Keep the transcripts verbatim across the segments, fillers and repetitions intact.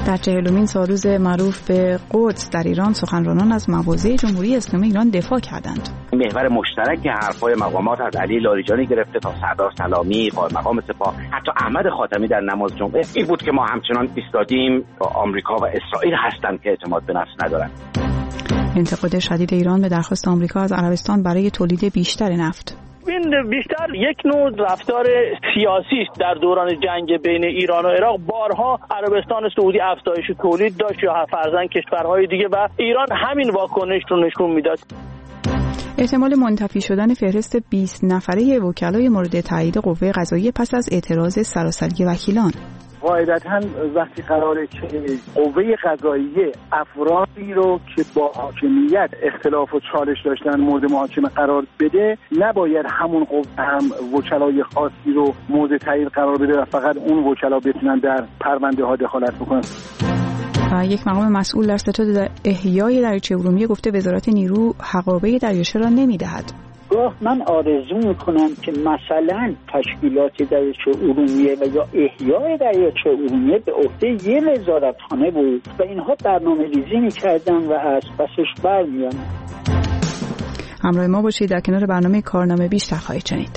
در چهلمین سالروز معروف به قدس در ایران سخنرانان از مواضع جمهوری اسلامی ایران دفاع کردند. محور مشترک حرفای مقامات از علی لاریجانی گرفته تا سردار سلامی، قائم مقام سپاه، حتی احمد خاتمی در نماز جمعه این بود که ما همچنان ایستادیم آمریکا و اسرائیل هستند که اعتماد به نفس ندارند. انتقاد شدید ایران به درخواست آمریکا از عربستان برای تولید بیشتر نفت. این بیشتر یک نوع رفتار سیاسی است. در دوران جنگ بین ایران و عراق بارها عربستان سعودی افزایش تولید داشت یا فرضاً کشورهای دیگه و ایران همین واکنش رو نشون میداد. احتمال منتفی شدن فهرست بیست نفره وکلای مورد تایید قوه قضاییه پس از اعتراض سراسری وکیلان. قاعدتاً وقتی قراره که قوه قضاییه افرادی رو که با حاکمیت اختلاف و چالش داشتن مورد محاکمه قرار بده، نباید همون قوه هم وکلای خاصی رو مورد تایید قرار بده و فقط اون وکلا بتونن در پرونده ها دخالت بکنن. و یک مقام مسئول در ستاد احیای دریاچه ارومیه گفته وزارت نیرو حقابه دریاچه را نمی‌دهد. گاه من آرزو میکنم که مثلا تشکیلات دریاچه ارومیه و یا احیای دریاچه ارومیه به عهده یه وزارتخانه بود و اینها برنامه ریزی میکردن و از پسش برمیانن. همراه ما باشید، در کنار برنامه کارنامه بیشتر خواهید شنید.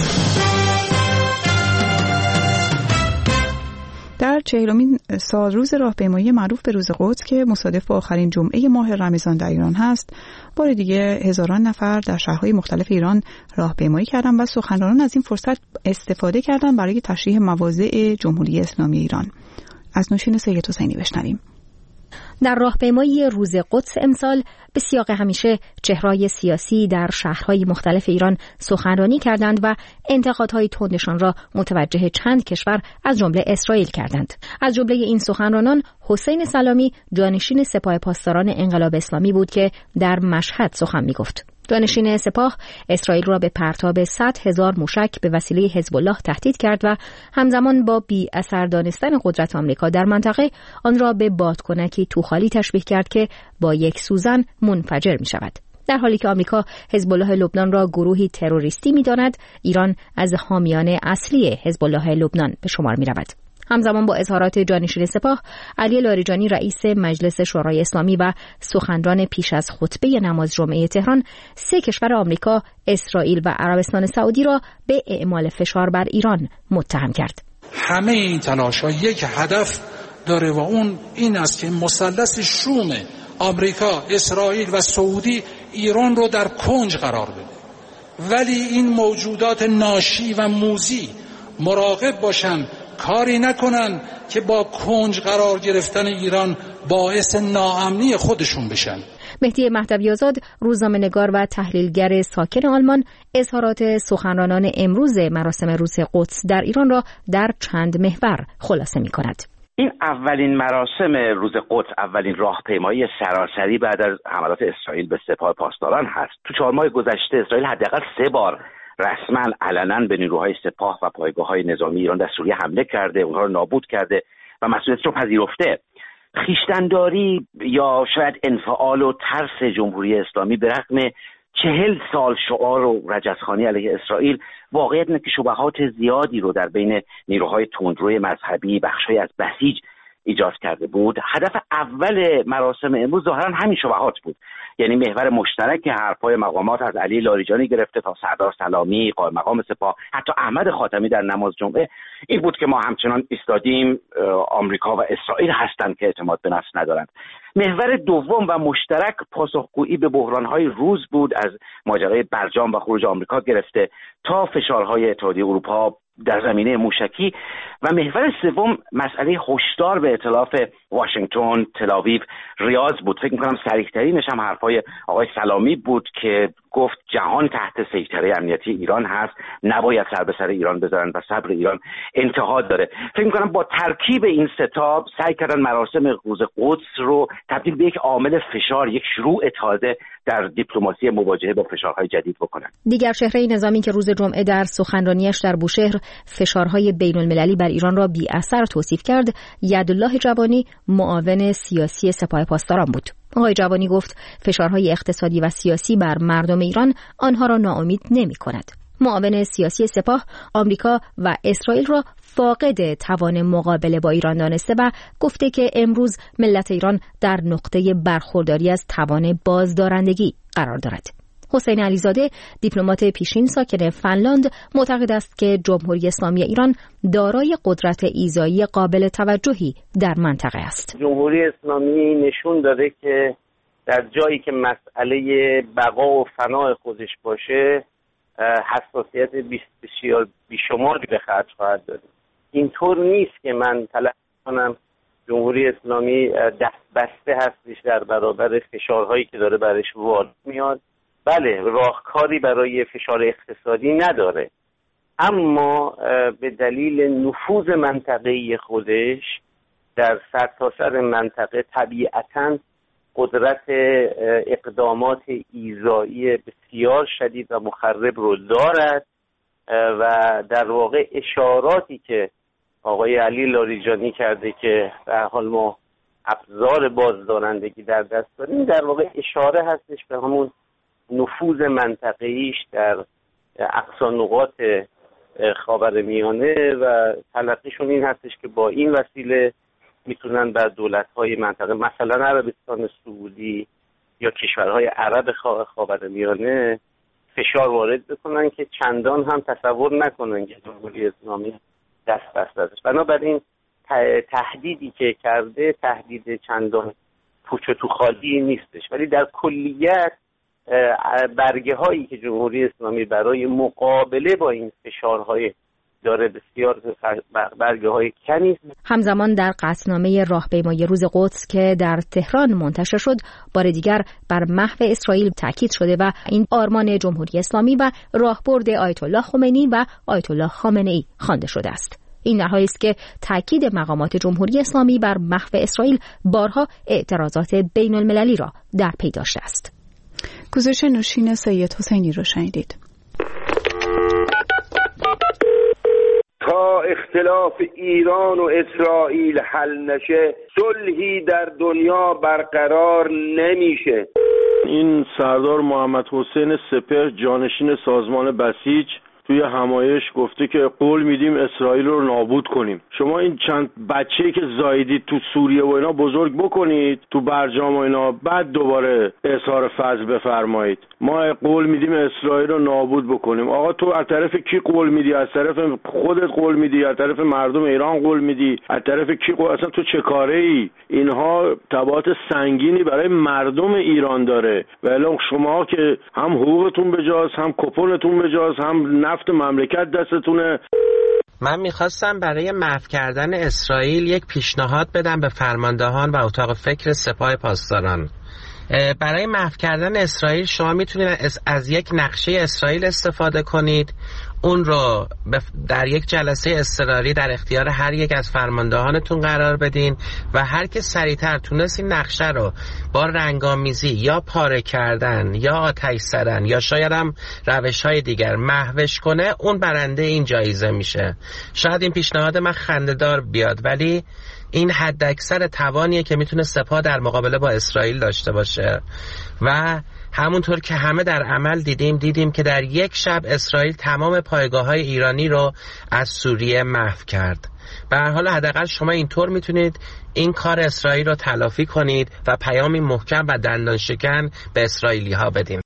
در چهلمین سالروز راهپیمایی معروف به روز قدس که مصادف با آخرین جمعه ماه رمضان در ایران هست، بار دیگه هزاران نفر در شهرهای مختلف ایران راهپیمایی کردند و سخنرانان از این فرصت استفاده کردند برای تشریح مواضع جمهوری اسلامی ایران. از نوشین سید حسینی بشنویم. در راهپیمایی روز قدس امسال به سیاق همیشه چهره‌های سیاسی در شهرهای مختلف ایران سخنرانی کردند و انتقادهای تندشان را متوجه چند کشور از جمله اسرائیل کردند. از جمله این سخنرانان حسین سلامی جانشین سپاه پاسداران انقلاب اسلامی بود که در مشهد سخن می‌گفت. جانشین سپاه اسرائیل را به پرتاب صد هزار موشک به وسیله حزب الله تهدید کرد و همزمان با بی اثر دانستن قدرت آمریکا در منطقه آن را به بادکنکی توخالی تشبیه کرد که با یک سوزن منفجر می شود. در حالی که آمریکا حزب الله لبنان را گروهی تروریستی می داند، ایران از حامیان اصلی حزب الله لبنان به شمار می رود. همزمان با اظهارات جانشین سپاه، علی لاریجانی رئیس مجلس شورای اسلامی و سخنران پیش از خطبه نماز جمعه تهران سه کشور آمریکا، اسرائیل و عربستان سعودی را به اعمال فشار بر ایران متهم کرد. همه این تلاش‌ها یک هدف داره و اون این است که مثلث شوم آمریکا، اسرائیل و سعودی ایران رو در کنج قرار بده. ولی این موجودات ناشی و موذی مراقب باشن کاری نکنن که با کنج قرار گرفتن ایران باعث ناامنی خودشون بشن. مهدی مهدوی آزاد، روزنامه‌نگار و تحلیلگر ساکن آلمان، اظهارات سخنرانان امروز مراسم روز قدس در ایران را در چند محور خلاصه می‌کند. این اولین مراسم روز قدس، اولین راهپیمایی سراسری بعد از حملات اسرائیل به سپاه پاسداران هست. تو چهار ماه گذشته اسرائیل حداقل سه بار رسما علنا به نیروهای سپاه و پایگاه‌های نظامی ایران در سوریه حمله کرده، اونها رو نابود کرده و مسئولیت رو پذیرفته. خویشتن‌داری یا شاید انفعال و ترس جمهوری اسلامی به رغم چهل سال شعار و رجزخوانی علیه اسرائیل، واقعیت اینه که شبهات زیادی رو در بین نیروهای تندروی مذهبی، بخشای از بسیج ایجاد کرده بود. هدف اول مراسم امروز ظاهرا همین شبهات بود، یعنی محور مشترک حرفای مقامات از علی لاریجانی گرفته تا سردار سلامی، قائم مقام سپاه، حتی احمد خاتمی در نماز جمعه این بود که ما همچنان ایستادیم آمریکا و اسرائیل هستند که اعتماد به نفس ندارند. محور دوم و مشترک پاسخگویی به بحران‌های روز بود، از ماجرای برجام و خروج آمریکا گرفته تا فشارهای اتحادیه اروپا در زمینه موشکی، و محور سوم مسئله هشدار به ائتلاف واشنگتن، تل‌آویو، ریاض بود. فکر می‌کنم صریح‌ترینش هم حرفای آقای سلامی بود که گفت جهان تحت سیطره امنیتی ایران هست، نباید سر به سر ایران بذارن و صبر ایران انتها داره. فکر می‌کنم با ترکیب این ستاب سعی کردن مراسم روز قدس رو تبدیل به یک عامل فشار، یک شروع تازه در دیپلماسی مواجهه با فشارهای جدید بکنن. دیگر چهره نظامی که روز جمعه در سخنرانیش در بوشهر فشارهای بین‌المللی بر ایران را بی اثر توصیف کرد، یدالله جوانی، معاون سیاسی سپاه پاسداران بود. آقای جوانی گفت فشارهای اقتصادی و سیاسی بر مردم ایران آنها را ناامید نمی کند. معاون سیاسی سپاه آمریکا و اسرائیل را فاقد توان مقابله با ایران دانسته و گفته که امروز ملت ایران در نقطه برخورداری از توان بازدارندگی قرار دارد. حسین علیزاده دیپلمات پیشین ساکن فنلاند معتقد است که جمهوری اسلامی ایران دارای قدرت ایذایی قابل توجهی در منطقه است. جمهوری اسلامی نشون داده که در جایی که مسئله بقا و فنا خودش باشه حساسیت بسیار بیشماری به خرج خواهد داد. اینطور نیست که من تلقی کنم جمهوری اسلامی دست بسته هستش در برابر فشارهایی که داره برش وارد میاد. بله، راهکاری برای فشار اقتصادی نداره، اما به دلیل نفوذ منطقه‌ای خودش در سرتاسر منطقه طبیعتاً قدرت اقدامات ایذایی بسیار شدید و مخرب رو دارد و در واقع اشاراتی که آقای علی لاریجانی کرده که در حال ما ابزار بازدارندگی در دست داریم، در واقع اشاره هستش به همون نفوذ منطقه‌ایش در اقصا نقاط خاورمیانه و تلقیشون این هستش که با این وسیله میتونن بر دولت‌های منطقه مثلا عربستان سعودی یا کشورهای عرب خاورمیانه فشار وارد بکنن که چندان هم تصور نکنن که جمهوری اسلامی دست بسته است. بنابراین تهدیدی که کرده تهدید چندان پوچ و تو خالی نیستش، ولی در کلیت برگه هایی که جمهوری اسلامی برای مقابله با این فشارهای داره بسیار برگه های کنی. همزمان در قطعنامه راهپیمایی روز قدس که در تهران منتشر شد بار دیگر بر محو اسرائیل تاکید شده و این آرمان جمهوری اسلامی و راهبرد آیت الله خمینی و آیت الله خامنه ای خوانده شده است. این در حالی است که تاکید مقامات جمهوری اسلامی بر محو اسرائیل بارها اعتراضات بین المللی را در پی داشته است. گزارش نوشین سید حسینی رو شنیدید. تا اختلاف ایران و اسرائیل حل نشه صلحی در دنیا برقرار نمیشه. این سردار محمد حسین سپهر جانشین سازمان بسیج توی همایش گفته که قول میدیم اسرائیل رو نابود کنیم. شما این چند بچه‌ای که زاییدید تو سوریه و اینا بزرگ بکنید تو برجام و اینا، بعد دوباره اظهار فضل بفرمایید ما قول میدیم اسرائیل رو نابود بکنیم. آقا تو از طرف کی قول میدی؟ از طرف خودت قول میدی؟ از طرف مردم ایران قول میدی؟ از طرف کی قول؟ اصلا تو چه کاره ای؟ اینها تبعات سنگینی برای مردم ایران داره و الان شما که هم حقوقتون بجاست، هم کپونتون بجاست، هم نفت مملکت دستتونه. من میخواستم برای محو کردن اسرائیل یک پیشنهاد بدم به فرماندهان و اتاق فکر سپاه پاسداران. برای محو کردن اسرائیل شما میتونید از یک نقشه اسرائیل استفاده کنید، اون رو در یک جلسه اضطراری در اختیار هر یک از فرماندهانتون قرار بدین و هر که سریعتر تونست این نقشه رو با رنگامیزی یا پاره کردن یا آتش زدن یا شاید هم روش‌های دیگر محوش کنه، اون برنده این جایزه میشه. شاید این پیشنهاد من خنده‌دار بیاد، ولی این حداکثر توانیه که میتونه سپاه در مقابله با اسرائیل داشته باشه و همونطور که همه در عمل دیدیم دیدیم که در یک شب اسرائیل تمام پایگاه‌های ایرانی رو از سوریه محو کرد. به هر حال حداقل شما اینطور میتونید این کار اسرائیل رو تلافی کنید و پیامی محکم و دندان شکن به اسرائیلی‌ها بدین.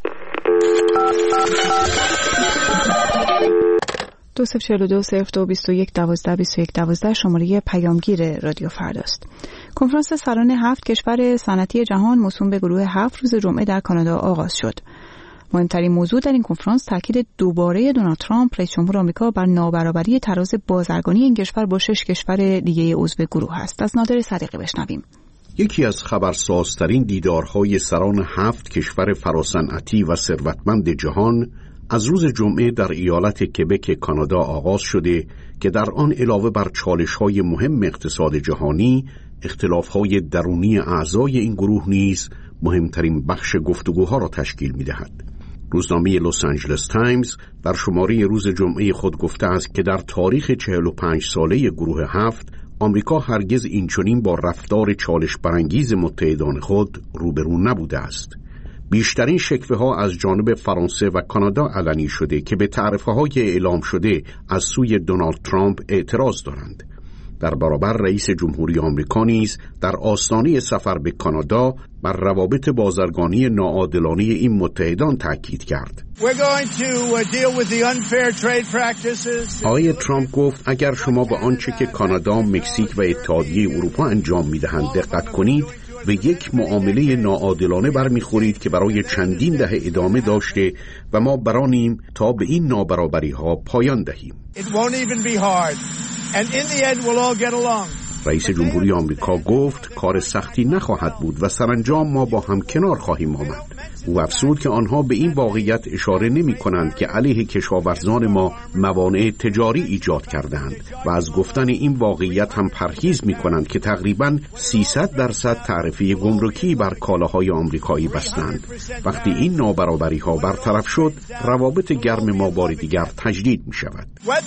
دو صفر چهل و دو صفر دو بیست و یک دوازده بیست و یک دوازده شماره پیامگیر رادیو فرداست. کنفرانس سران هفت کشور صنعتی جهان موسوم به گروه هفت روز جمعه در کانادا آغاز شد. مهمترین موضوع در این کنفرانس تاکید دوباره دونالد ترامپ رئیس جمهور آمریکا بر نابرابری تراز بازرگانی این کشور با شش کشور دیگه عضو گروه است. از نادر صدیقی بشنویم. یکی از خبرسازترین دیدارهای سران هفت کشور فراصنعتی و ثروتمند جهان از روز جمعه در ایالت کبک کانادا آغاز شده که در آن علاوه بر چالش‌های مهم اقتصاد جهانی، اختلاف‌های درونی اعضای این گروه نیز مهمترین بخش گفتگوها را تشکیل می‌دهد. روزنامه لس آنجلس تایمز در شماره روز جمعه خود گفته است که در تاریخ چهل و پنج ساله گروه هفت آمریکا هرگز اینچنین با رفتار چالش برانگیز متحدان خود روبرو نبوده است. بیشترین شکوه ها از جانب فرانسه و کانادا علنی شده که به تعرفه های اعلام شده از سوی دونالد ترامپ اعتراض دارند. در برابر رئیس جمهوری آمریکا نیز در آستانه سفر به کانادا بر روابط بازرگانی ناعادلانه این متحدان تاکید کرد. آقای ترامپ گفت اگر شما به آنچه که کانادا، مکزیک و اتحادیه اروپا انجام می‌دهند دقت کنید، به یک معامله ناعادلانه برمیخورید که برای چندین دهه ادامه داشته و ما برانیم تا به این نابرابری‌ها پایان دهیم. رئیس جمهوری آمریکا گفت کار سختی نخواهد بود و سرانجام ما با هم کنار خواهیم آمد. او افزود که آنها به این واقعیت اشاره نمی کنند که علیه کشاورزان ما موانع تجاری ایجاد کردند و از گفتن این واقعیت هم پرهیز می کنند که تقریباً سیصد درصد تعرفه گمرکی بر کالاهای آمریکایی بستند. وقتی این نابرابری ها برطرف شد، روابط گرم ما بار دیگر تجدید می شود.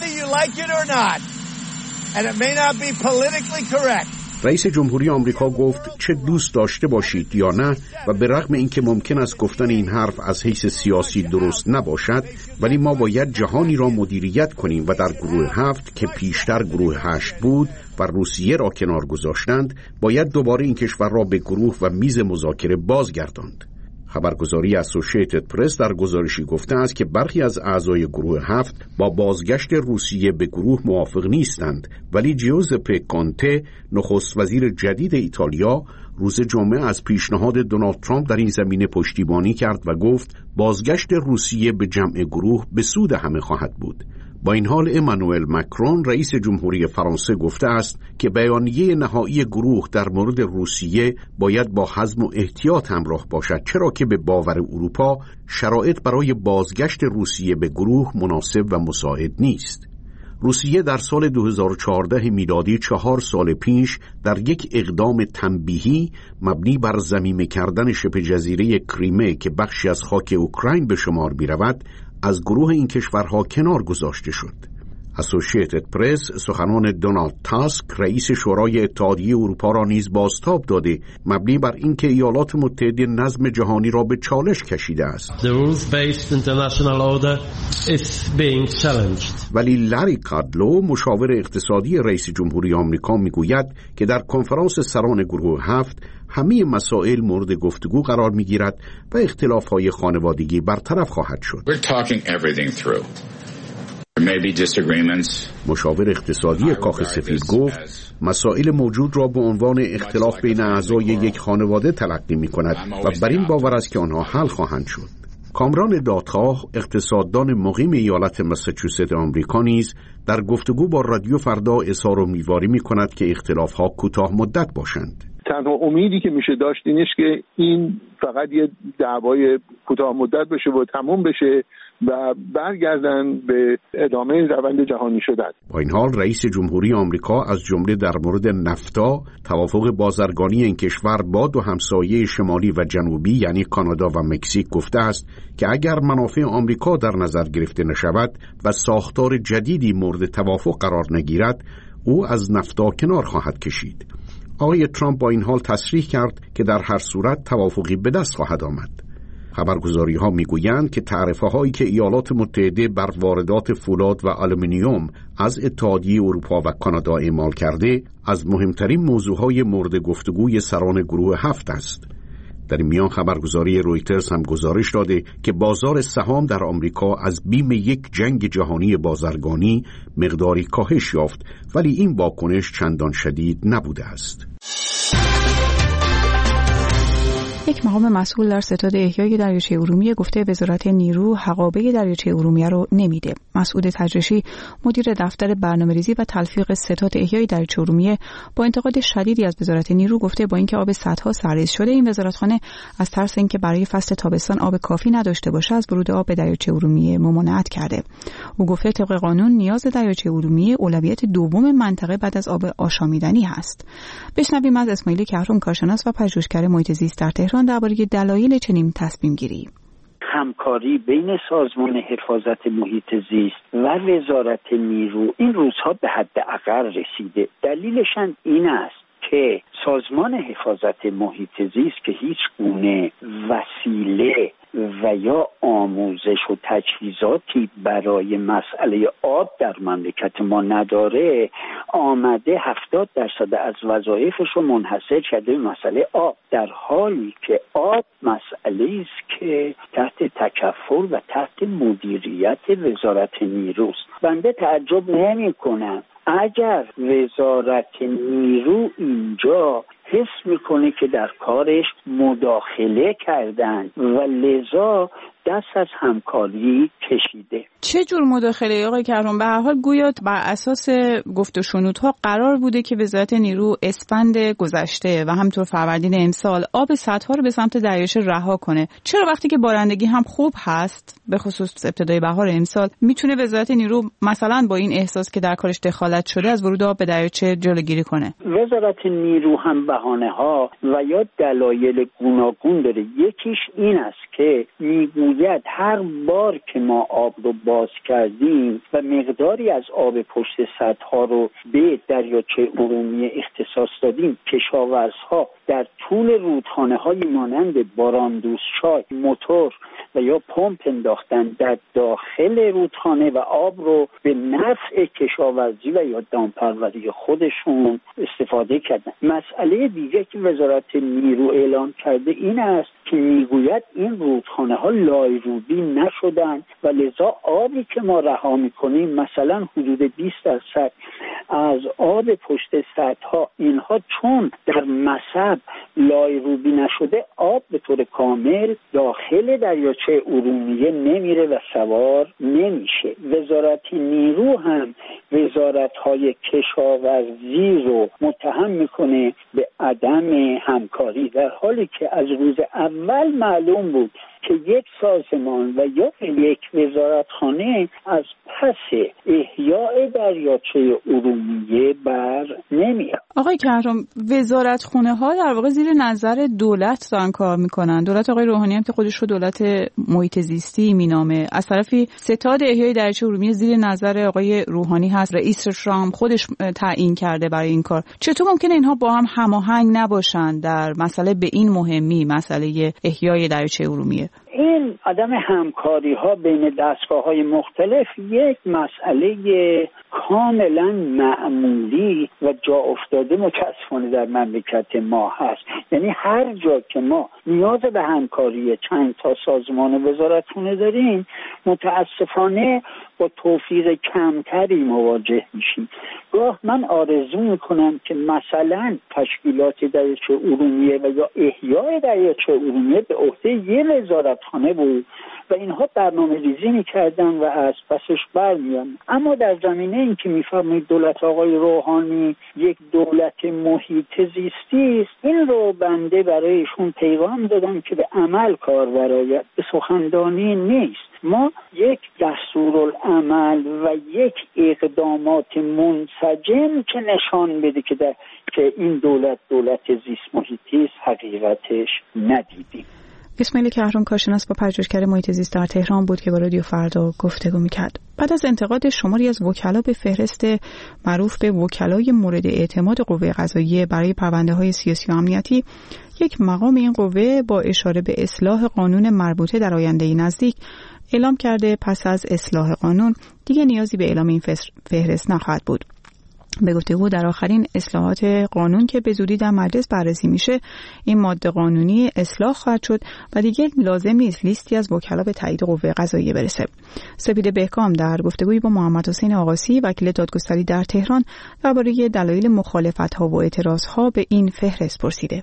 رئیس جمهوری آمریکا گفت چه دوست داشته باشید یا نه و به رغم اینکه ممکن است گفتن این حرف از حیث سیاسی درست نباشد، ولی ما باید جهانی را مدیریت کنیم و در گروه هفت که پیشتر گروه هشت بود و روسیه را کنار گذاشتند، باید دوباره این کشور را به گروه و میز مذاکره بازگرداند. خبرگزاری اسوسییتد پرس در گزارشی گفته است که برخی از اعضای گروه هفت با بازگشت روسیه به گروه موافق نیستند، ولی جوزپه کانته، نخست وزیر جدید ایتالیا، روز جمعه از پیشنهاد دونالد ترامپ در این زمینه پشتیبانی کرد و گفت بازگشت روسیه به جمع گروه به سود همه خواهد بود. با این حال امانوئل مکرون رئیس جمهوری فرانسه گفته است که بیانیه نهایی گروه در مورد روسیه باید با حزم و احتیاط همراه باشد، چرا که به باور اروپا شرایط برای بازگشت روسیه به گروه مناسب و مساعد نیست. روسیه در سال دو هزار و چهارده میلادی چهار سال پیش در یک اقدام تنبیهی مبنی بر ضمیمه کردن شبه جزیره کریمه که بخشی از خاک اوکراین به شمار می‌رود، از گروه این کشورها کنار گذاشته شد. اسوسییتد پرس سخنان دونالد تاسک رئیس شورای اتحادیه اروپا را نیز بازتاب داده، مبنی بر اینکه ایالات متحده نظم جهانی را به چالش کشیده است. ولی لاری کادلو مشاور اقتصادی رئیس جمهوری آمریکا میگوید که در کنفرانس سران گروه هفت همه مسائل مورد گفتگو قرار میگیرد و اختلاف‌های خانوادگی برطرف خواهد شد. مشاور اقتصادی کاخ سفید گفت مسائل موجود را به عنوان اختلاف بین اعضای یک خانواده تلقی می کند و بر این باور است که آنها حل خواهند شد. کامران دادخواه، اقتصاددان مقیم ایالت مساچوست آمریکا نیز در گفتگو با رادیو فردا اظهار امیدواری می کند که اختلاف‌ها کوتاه مدت باشند. تنها امیدی که میشه داشت اینش که این فقط یه دعوای کوتاه مدت بشه و تموم بشه و برگردن به ادامه روند جهانی شدن. با این حال رئیس جمهوری آمریکا از جمله در مورد نفتا، توافق بازرگانی این کشور با دو همسایه شمالی و جنوبی یعنی کانادا و مکزیک گفته است که اگر منافع آمریکا در نظر گرفته نشود و ساختار جدیدی مورد توافق قرار نگیرد، او از نفتا کنار خواهد کشید. آقای ترامپ با این حال تصریح کرد که در هر صورت توافقی به دست خواهد آمد. خبرگزاری ها می گویند که تعرفه هایی که ایالات متحده بر واردات فولاد و آلومینیوم از اتحادیه اروپا و کانادا اعمال کرده از مهمترین موضوع های مورد گفتگوی سران گروه هفت است. در این میان خبرگزاری رویترز هم گزارش داده که بازار سهام در آمریکا از بیم یک جنگ جهانی بازرگانی مقداری کاهش یافت، ولی این واکنش چندان شدید نبوده است. یک مقام مسئول در ستاد احیای دریاچه ارومیه گفته وزارت نیرو حقابه دریاچه ارومیه رو نمیده. مسعود تجرشی مدیر دفتر برنامه‌ریزی و تلفیق ستاد احیای دریاچه ارومیه با انتقاد شدیدی از وزارت نیرو گفته با اینکه آب سدها سرریز شده، این وزارتخانه از ترس اینکه برای فصل تابستان آب کافی نداشته باشه از ورود آب به دریاچه ارومیه ممانعت کرده. او گفته طبق قانون نیاز دریاچه ارومیه اولویت دوم منطقه بعد از آب آشامیدنی هست. بشنویم از اسماعیل کهرم کارشناس و پژوهشگر محیط زیست در تهران درباره دلایل چنین تصمیم گیری. همکاری بین سازمان حفاظت محیط زیست و وزارت نیرو این روزها به حد اقل رسیده. دلیلش این است که سازمان حفاظت محیط زیست که هیچ گونه وسیله و یا آموزش و تجهیزاتی برای مسئله آب در مملکت ما نداره، آمده هفتاد درصد از وظایفش رو منحصر کرده به مسئله آب، در حالی که آب مسئله است که تحت تکفل و تحت مدیریت وزارت نیروست. بنده تعجب نمی کنم اگر وزارت نیرو اینجا حس میکنه که در کارش مداخله کردن و لذا دست از همکاری کشیده. چه جور مداخله آقای کرم؟ به هر حال گویا بر اساس گفت و شنودها قرار بوده که وزارت نیرو اسفند گذشته و همطور فروردین امسال آب سدها رو به سمت دریاچه رها کنه. چرا وقتی که بارندگی هم خوب هست به خصوص ابتدای بهار امسال میتونه وزارت نیرو مثلا با این احساس که در کارش دخالت شده از ورود آب به دریاچه جلوگیری کنه؟ وزارت نیرو هم بهانه ها و یا دلایل گوناگون داره. یکیش این است که میگوید هر بار که ما آب رو باز کردیم و مقداری از آب پشت سدها رو به دریاچه ارومیه اختصاص دادیم، کشاورزها در طول رودخانه های مانند باراندوزچای موتور و یا پمپ انداختن در داخل رودخانه و آب رو به نفع کشاورزی و یا دامپروری خودشون استفاده کردن. مسئله دیگه که وزارت نیرو اعلام کرده این است که میگوید این رودخانه ها لایروبی نشدن و لذا آبی که ما رها میکنیم مثلا حدود بیست درصد از آب پشت سدها اینها چون در مصب لایروبی نشده آب به طور کامل داخل دریاچه ارومیه نمیره و سوار نمیشه. وزارت نیرو هم وزارت‌های کشاورزی رو متهم میکنه به عدم همکاری، در حالی که از روز اول معلوم بود که یک سازمان و یا یک وزارتخانه از پس احیاء دریاچه ارومیه بر نمیاد. آقای کهرم، وزارتخانه ها در واقع زیر نظر دولت دارن کار میکنن. دولت آقای روحانی هم که خودش رو دولت محیط زیستی مینامه، از طرفی ستاد احیای دریاچه ارومیه زیر نظر آقای روحانی هست، رئیسش رو هم خودش تعیین کرده برای این کار. چطور ممکنه اینها با هم هماهنگ نباشن در مسئله به این مهمی، مسئله احیای دریاچه ارومیه؟ این عدم همکاری ها بین دستگاه های مختلف یک مسئله کاملا معمولی و جا افتاده متاسفانه در مملکت ما هست. یعنی هر جا که ما نیاز به همکاری چند تا سازمان وزارتخانه داریم متاسفانه با توفیق کمتری مواجه میشیم. گاه من آرزو میکنم که مثلا تشکیلات دریاچه ارومیه و یا احیای دریاچه ارومیه به عهده یه وزارتخانه بود و اینها برنامه ریزی میکردن و از پسش برمیان. اما در زمینه این که میفرمایید دولت آقای روحانی یک دولت محیط زیستی است، این رو بنده برایشون پیغام دادم که به عمل کار برآید، به سخنرانی نیست. ما یک دستورالعمل و یک اقدامات منسجم که نشان بده که در که این دولت دولت زیست محیطی است حقیقتش ندیدیم. اسماعیل کهرم کارشناس با پژوهشگر محیط زیست در تهران بود که با رادیو فردا گفتگو می‌کرد. بعد از انتقاد شماری از وکلا به فهرست معروف به وکلای مورد اعتماد قوه قضاییه برای پرونده‌های سیاسی و امنیتی، یک مقام این قوه با اشاره به اصلاح قانون مربوطه در آینده نزدیک اعلام کرده پس از اصلاح قانون دیگه نیازی به اعلام این فهرست نخواهد بود. به گفته او در آخرین اصلاحات قانون که به زودی در مجلس بررسی میشه، این ماده قانونی اصلاح خواهد شد و دیگه لازم نیست لیستی از وکلا به تایید قوه قضاییه برسه. سپید بهکام در گفتگویی با محمد حسین آقاسی وکیل دادگستری در تهران درباره دلایل مخالفت‌ها و اعتراض‌ها به این فهرست پرسیده.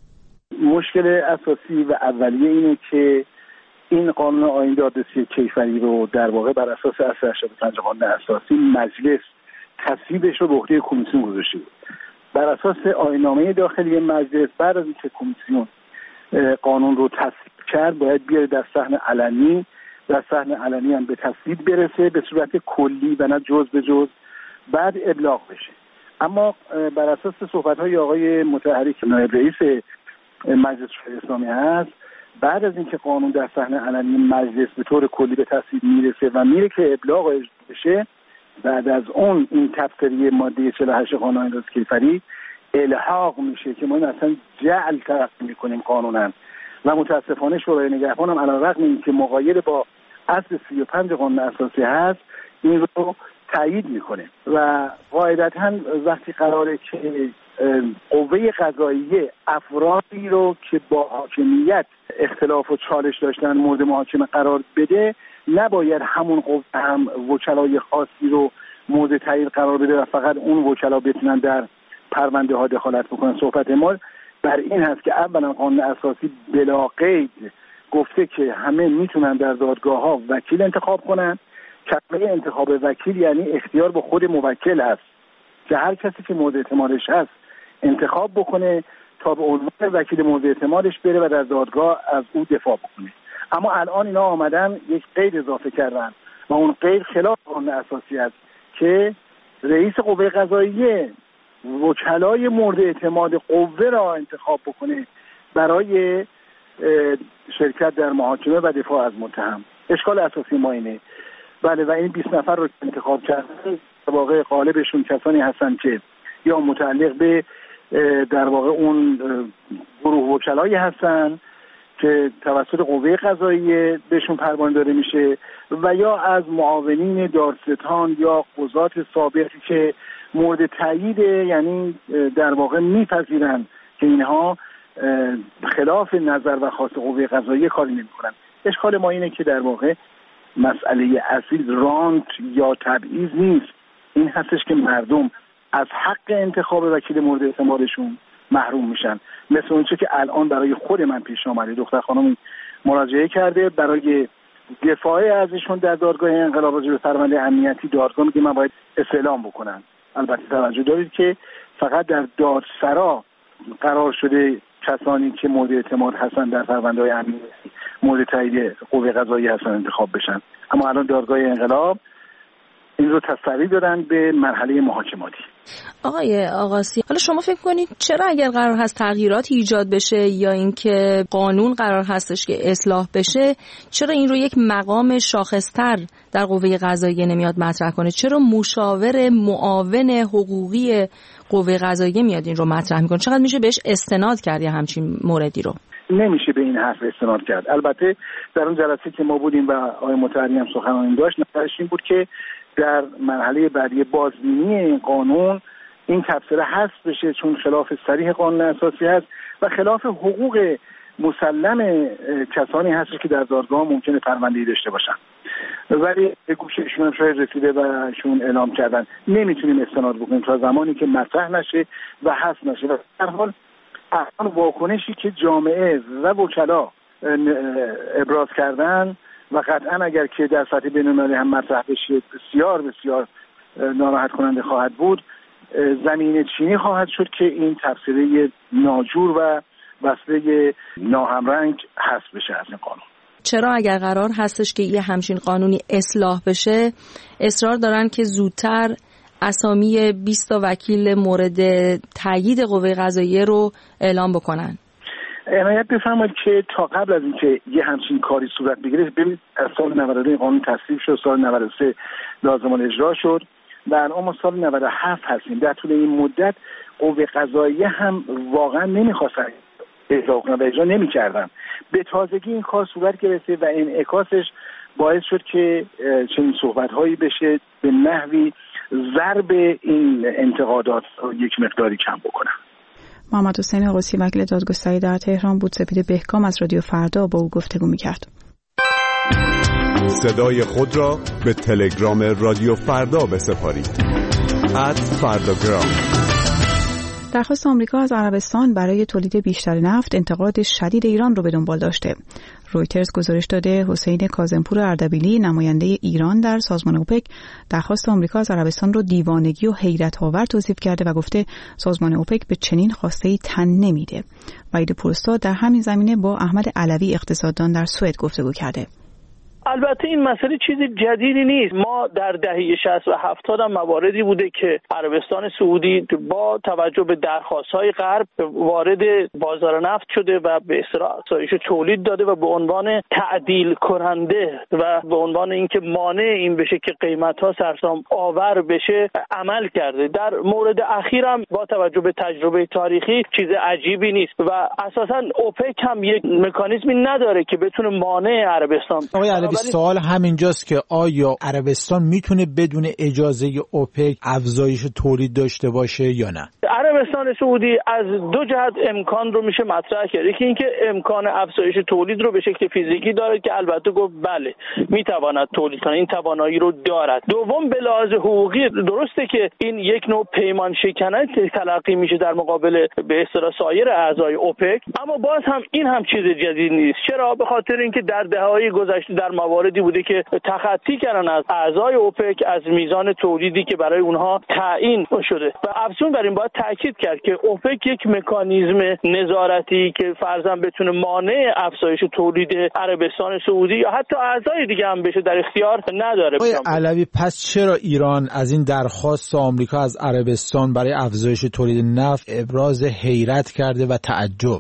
مشکل اساسی و اولیه اینه که این قانون آیین دادرسی کیفری رو در واقع بر اساس اصل هشتاد و پنج قانون اساسی مجلس تصویبش رو به عهده کمیسیون گذاشته بود. بر اساس آیین‌نامه داخلی مجلس بعد از اینکه کمیسیون قانون رو تصویب کرد باید بیاره در صحن علنی، در صحن علنی هم به تصویب برسه به صورت کلی و نه جز به جز، بعد ابلاغ بشه. اما بر اساس صحبت‌های آقای مطهری که نایب رئیس مجلس شورای اسلامی هست، بعد از اینکه قانون در صحن علنی مجلس به طور کلی به تصویب میرسه و میره که ابلاغ بشه، بعد از اون این تفسیری ماده چهل و هشت قانون دادرسی کیفری الحاق میشه که ما این اصلا جعل تلقی میکنیم قانونا و متاسفانه شورای نگهبان هم علیرغم اینکه مغایر با اصل سی و پنج قانون اساسی هست این رو تایید میکنه و قاعدتاً وقتی قراره که قوه قضاییه افرادی رو که با حاکمیت اختلاف و چالش داشتن مورد محاکمه قرار بده، نباید همون قوه هم وکلای خاصی رو مورد تایید قرار بده و فقط اون وکلا بتونن در پرونده ها دخالت بکنن. صحبت ما بر این هست که اولا قانون اساسی بلا قید گفته که همه میتونن در دادگاه ها وکیل انتخاب کنن. کلمه انتخاب وکیل یعنی اختیار به خود موکل هست که هر کسی که مورد اعتمادش هست انتخاب بکنه تا به عنوان وکیل مورد اعتمادش بره و در دادگاه از او دفاع بکنه. اما الان اینا آمدن یک قید اضافه کردن و اون قید خلاف قانون اساسی است که رئیس قوه قضاییه وکلای مورد اعتماد قوه را انتخاب بکنه برای شرکت در محاکمه و دفاع از متهم. اشکال اساسی ما اینه. بله و این بیست نفر رو انتخاب کردن در واقع غالبشون کسانی هستن که یا متعلق به در واقع اون گروه وکلایی هستن که توسط قوه قضاییه بهشون پروانه داده میشه و یا از معاونین دادستان یا قضات سابقی که مورد تایید، یعنی در واقع میپذیرن که اینها خلاف نظر و خواست قوه قضاییه کاری نمیکنن. اشکال ما اینه که در واقع مسئله اصیل رانت یا تبعیض نیست، این هستش که مردم از حق انتخاب وکیل مورد اعتمادشون محروم میشن. مثل اونچه که الان برای خود من پیش آمده، دختر خانم مراجعه کرده برای دفاع ازشون در دادگاه انقلاب راجع به پرونده امنیتی، دادگاه میگه من باید استعلام بکنم. البته توجه دارید که فقط در دادسرا قرار شده کسانی که مورد اعتماد هستن در پرونده‌های امنیتی مورد تایید قوه قضاییه هستن انتخاب بشن، اما الان دادگاه انقلاب این رو تسری دادن به مرحله محاکماتی. آقای آقاسی، حالا شما فکر کنید چرا اگر قرار هست تغییراتی ایجاد بشه یا اینکه قانون قرار هستش که اصلاح بشه، چرا این رو یک مقام شاخص‌تر در قوه قضاییه نمیاد مطرح کنه؟ چرا مشاور معاون حقوقی قوه قضاییه میاد این رو مطرح میکنه؟ چقدر میشه بهش استناد کرد یا همچین موردی رو؟ نمیشه به این حرف استناد کرد. البته در اون جلسه که ما بودیم و آقای مطهری هم سخنرانی داشت، نظرش این بود که در مرحله بعدی بازبینی این قانون این تبصره حذف بشه چون خلاف صریح قانون اساسی هست و خلاف حقوق مسلم کسانی هست که در دادگاه ممکنه پرونده‌ای داشته باشن، ولی به گوش ایشون هم شاید رسیده و ایشون اعلام کردن نمیتونیم استناد بکنیم تا زمانی که مطرح نشه و حذف نشه. و در حال اصلا واکنشی که جامعه و وکلا ابراز کردن و قطعا اگر که در سطح بین‌المللی هم مطرح بشه بسیار بسیار ناراحت کننده خواهد بود. زمین چینی خواهد شد که این تفسیره ناجور و وصله ناهمرنگ حذف بشه از این قانون. چرا اگر قرار هستش که یه همچین قانونی اصلاح بشه اصرار دارن که زودتر اسامی بیست تا وکیل مورد تایید قوه قضاییه رو اعلام بکنن؟ عنایت بفرمایید که تا قبل از اینکه یه همچین کاری صورت بگیره، ببینید از سال نود و دو قانون تصویب شد، سال نود و سه لازم الاجرا شد و الان ما سال نود و هفت هستیم. در طول این مدت قوه قضاییه هم واقعا نمیخواستن اجرا کنن و اجرا نمیکردن. به تازگی این کار صورت گرفته و انعکاسش باعث شد که چنین صحبت‌هایی بشه به نحوی ضرب این انتقادات رو یک مقداری کم بکنن. محمد حسین آقاسی وکیل دادگستری در تهران بود. سپید بهکام از رادیو فردا با او گفتگو می‌کرد. صدای خود را به تلگرام رادیو فردا بسپارید. ات فرداگرام. درخواست آمریکا از عربستان برای تولید بیشتر نفت انتقاد شدید ایران رو به دنبال داشته. رویترز گزارش داده حسین کاظمپور اردبیلی نماینده ایران در سازمان اوپک درخواست آمریکا از عربستان رو دیوانگی و حیرت آور توصیف کرده و گفته سازمان اوپک به چنین خواسته‌ای تن نمیده. وحید پورستاد در همین زمینه با احمد علوی اقتصاددان در سوئد گفتگو کرده. البته این مسئله چیزی جدیدی نیست. ما در دهه شصت و هفتاد هم مواردی بوده که عربستان سعودی با توجه به درخواست‌های غرب وارد بازار نفت شده و به اصطلاح افزایش تولید داده و به عنوان تعدیل کننده و به عنوان اینکه مانع این بشه که قیمت‌ها سرسام آور بشه عمل کرده. در مورد اخیرم با توجه به تجربه تاریخی چیز عجیبی نیست و اساساً اوپک هم یک مکانیزمی نداره که بتونه مانع عربستان. آقای علوی سوال همینجاست که آیا عربستان میتونه بدون اجازه اوپک افزایش تولید داشته باشه یا نه؟ عربستان سعودی از دو جهت امکان رو میشه مطرح کرد. یکی اینکه امکان افزایش تولید رو به شکل فیزیکی داره که البته گفت بله میتواند تولید کنه، این توانایی رو دارد. دوم به لحاظ حقوقی درسته که این یک نوع پیمان شکنی تلقی میشه در مقابل به اصطلاح سایر اعضای اوپک، اما باز هم این هم چیز جدید نیست. چرا؟ به خاطر اینکه در دهه‌های گذشته در مواردی بوده که تخطی کردن از اعضای اوپک از میزان تولیدی که برای اونها تعیین شده و افزون بر این باید تاکید کرد که اوپک یک مکانیزم نظارتی که فرضاً بتونه مانع افزایش تولید عربستان سعودی یا حتی اعضای دیگه هم بشه در اختیار نداره. آقای علوی پس چرا ایران از این درخواست آمریکا از عربستان برای افزایش تولید نفت ابراز حیرت کرده و تعجب؟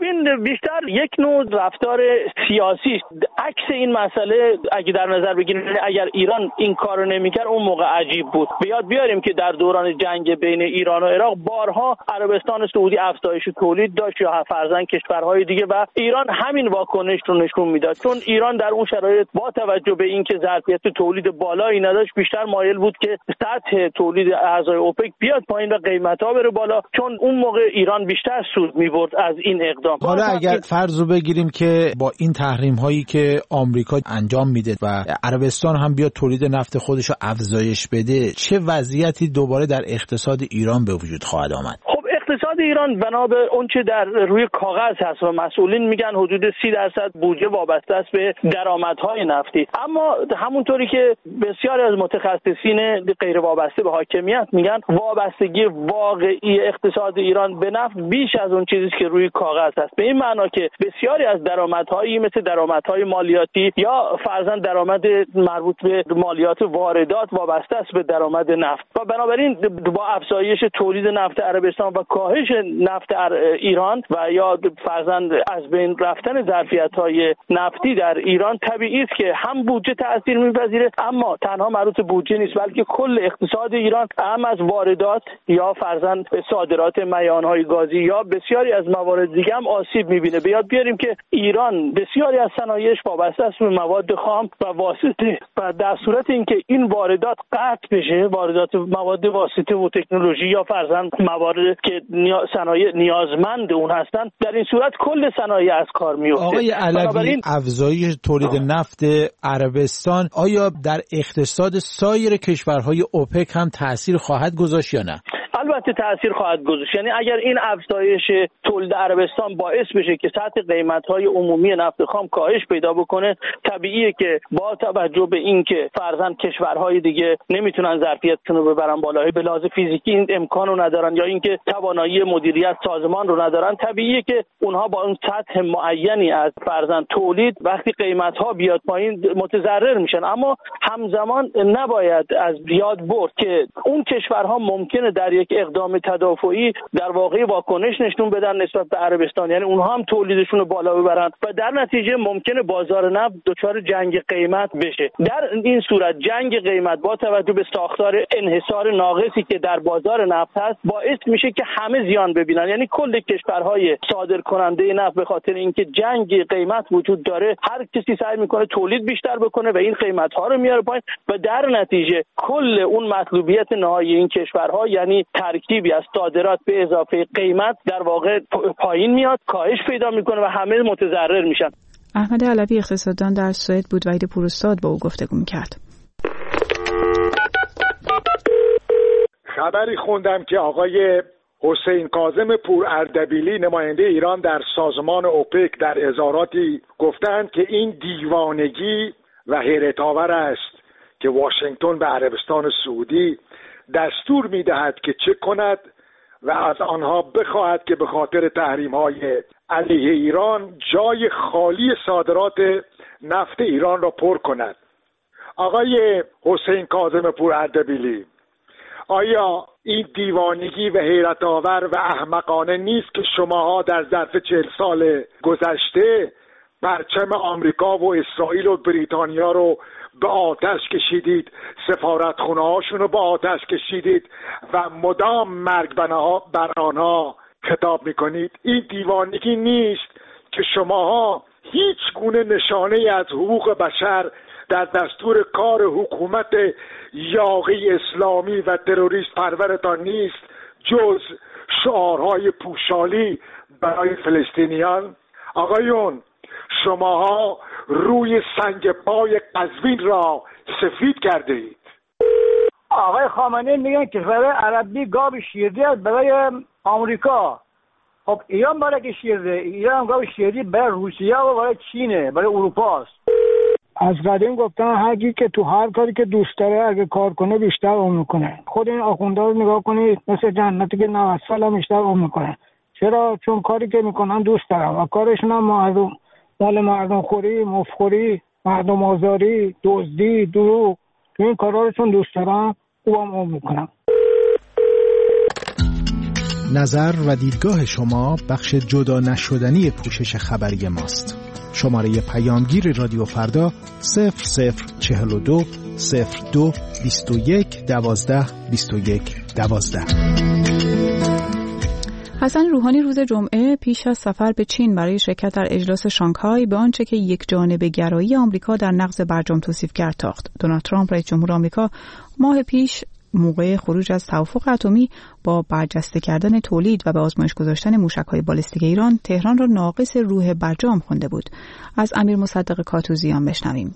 بیشتر یک نوع رفتار سیاسی است. عکس این مسئله اگه در نظر بگیریم اگر ایران این کارو نمیکرد اون موقع عجیب بود. به یاد بیاریم که در دوران جنگ بین ایران و عراق بارها عربستان سعودی افزایش تولید داشت یا فرضاً کشورهای دیگه و ایران همین واکنش رو نشون میداد، چون ایران در اون شرایط با توجه به اینکه ظرفیت تولید بالایی نداشت بیشتر مایل بود که سطح تولید اعضای اوپک بیاد پایین و قیمت‌ها بره بالا، چون اون موقع ایران بیشتر سود می‌برد از این اقدام. حالا اگر فرض رو بگیریم که با این تحریم هایی که آمریکا انجام میده و عربستان هم بیاد تولید نفت خودش رو افزایش بده، چه وضعیتی دوباره در اقتصاد ایران به وجود خواهد آمد؟ اقتصاد ایران بنا به اون چه در روی کاغذ هست و مسئولین میگن حدود سی درصد بودجه وابسته است به درآمدهای نفتی، اما همونطوری که بسیاری از متخصصین غیر وابسته به حاکمیت میگن وابستگی واقعی اقتصاد ایران به نفت بیش از اون چیزی که روی کاغذ هست، به این معنا که بسیاری از درآمدهایی مثل درآمدهای مالیاتی یا فرضاً درآمد مربوط به مالیات واردات وابسته است به درآمد نفت و بنابراین با افزایش تولید نفت عربستان و کاهش نفت ایران و یا فرضاً از بین رفتن ظرفیت‌های نفتی در ایران طبیعی است که هم بودجه تأثیر می‌پذیره، اما تنها مربوط به بودجه نیست بلکه کل اقتصاد ایران هم از واردات یا فرضاً صادرات میان‌های گازی یا بسیاری از موارد دیگه هم آسیب می‌بینه. به یاد بیاریم که ایران بسیاری از صنایعش وابسته است به مواد خام و واسطه و در صورت اینکه این واردات قطع بشه، واردات مواد واسطه و تکنولوژی یا فرضاً موارد که صنایع نیازمند اون هستن، در این صورت کل صنایع از کار میفته. آقای علوی، افزایش تولید نفت عربستان آیا در اقتصاد سایر کشورهای اوپک هم تأثیر خواهد گذاشت یا نه؟ البته تأثیر خواهد گذاشت. یعنی اگر این افزایش تولید عربستان باعث بشه که سطح قیمت‌های عمومی نفت خام کاهش پیدا بکنه، طبیعیه که با توجه به اینکه فرضاً کشورهای دیگه نمیتونن ظرفیتشون رو ببرن بالا، به لحاظ فیزیکی این امکان رو ندارن یا اینکه توانایی مدیریت سازمان رو ندارن، طبیعیه که اونها با اون سطح معینی از فرضاً تولید وقتی قیمت‌ها بیاد پایین متضرر میشن. اما همزمان نباید از یاد برد که اون کشورها ممکنه در یک اقدام تدافعی در واقع واکنش نشون بدن نسبت به عربستان، یعنی اونها هم تولیدشون رو بالا ببرن و در نتیجه ممکنه بازار نفت دچار جنگ قیمت بشه. در این صورت جنگ قیمت با توجه به ساختار انحصار ناقصی که در بازار نفت هست باعث میشه که همه زیان ببینن، یعنی کل کشورهای صادر کننده نفت به خاطر اینکه جنگ قیمت وجود داره هر کسی سعی میکنه تولید بیشتر بکنه و این قیمت ها رو میاره پایین و در نتیجه کل اون مطلوبیت نهایی این کشورها یعنی ترکیبی از صادرات به اضافه قیمت در واقع پایین میاد، کاهش پیدا میکنه و همه متضرر میشن. احمد علوی اقتصاددان در سوئد بود. وحید پوراستاد با او گفتگو میکرد. خبری خوندم که آقای حسین کاظم پور اردبیلی نماینده ایران در سازمان اوپک در اظهاراتی گفتند که این دیوانگی و حیرت آور است که واشنگتن به عربستان سعودی دستور میدهد که چه کند و از آنها بخواهد که به خاطر تحریم های علیه ایران جای خالی صادرات نفت ایران را پر کند. آقای حسین کاظم پور اردبیلی، آیا این دیوانگی و حیرت آور و احمقانه نیست که شماها در ظرف چهل سال گذشته پرچم آمریکا و اسرائیل و بریتانیا رو به آتش کشیدید، سفارتخونه هاشون رو به آتش کشیدید و مدام مرگ بر آنها خطاب میکنید؟ این دیوانگی نیست که شماها هیچ گونه نشانه از حقوق بشر در دستور کار حکومت یاغی اسلامی و تروریست پرورتان نیست جز شعارهای پوشالی برای فلسطینیان؟ آقایون، شماها روی سنگ پای قزوین را سفید کرده اید. آقای خامنه‌ای میگن کشور عربی گاو شیردی است برای آمریکا. خب ایران برای که شیرده، ایران گاو شیردی برای روسیه و برای چینه، برای اروپا است. از قدیم گفتن هر کی که تو هر کاری که دوست داره اگه کار کنه بیشتر عمر میکنه. خود این آخوندا رو نگاه کنید، مثل جنتی که نود سال هم بیشتر عمر میکنه. چرا؟ چون کاری که میکنن دوست دارن و کارشون هم مردم مال مردم خوری، مفخوری، مردم آزاری، دزدی، دروغ، این کارا رو چون دوست دارن خوبم عمر میکنن. نظر و دیدگاه شما بخش جدا نشدنی پوشش خبری ماست. شماره پیامگیر رادیو فردا صفر صفر چهل و دو صفر دو بیست و یک دوازده بیست و یک دوازده. حسن روحانی روز جمعه پیش از سفر به چین برای شرکت در اجلاس شانگهای به آنچه که یک جانبه گرایی آمریکا در نقض برجام توصیف کرد تاخت. دونالد ترامپ رئیس جمهور آمریکا ماه پیش موقع خروج از توافق اتمی با برجسته کردن تولید و به آزمایش گذاشتن موشک‌های بالستیک ایران تهران را ناقص روح برجام خوانده بود. از امیر مصدق کاتوزیان بشنویم.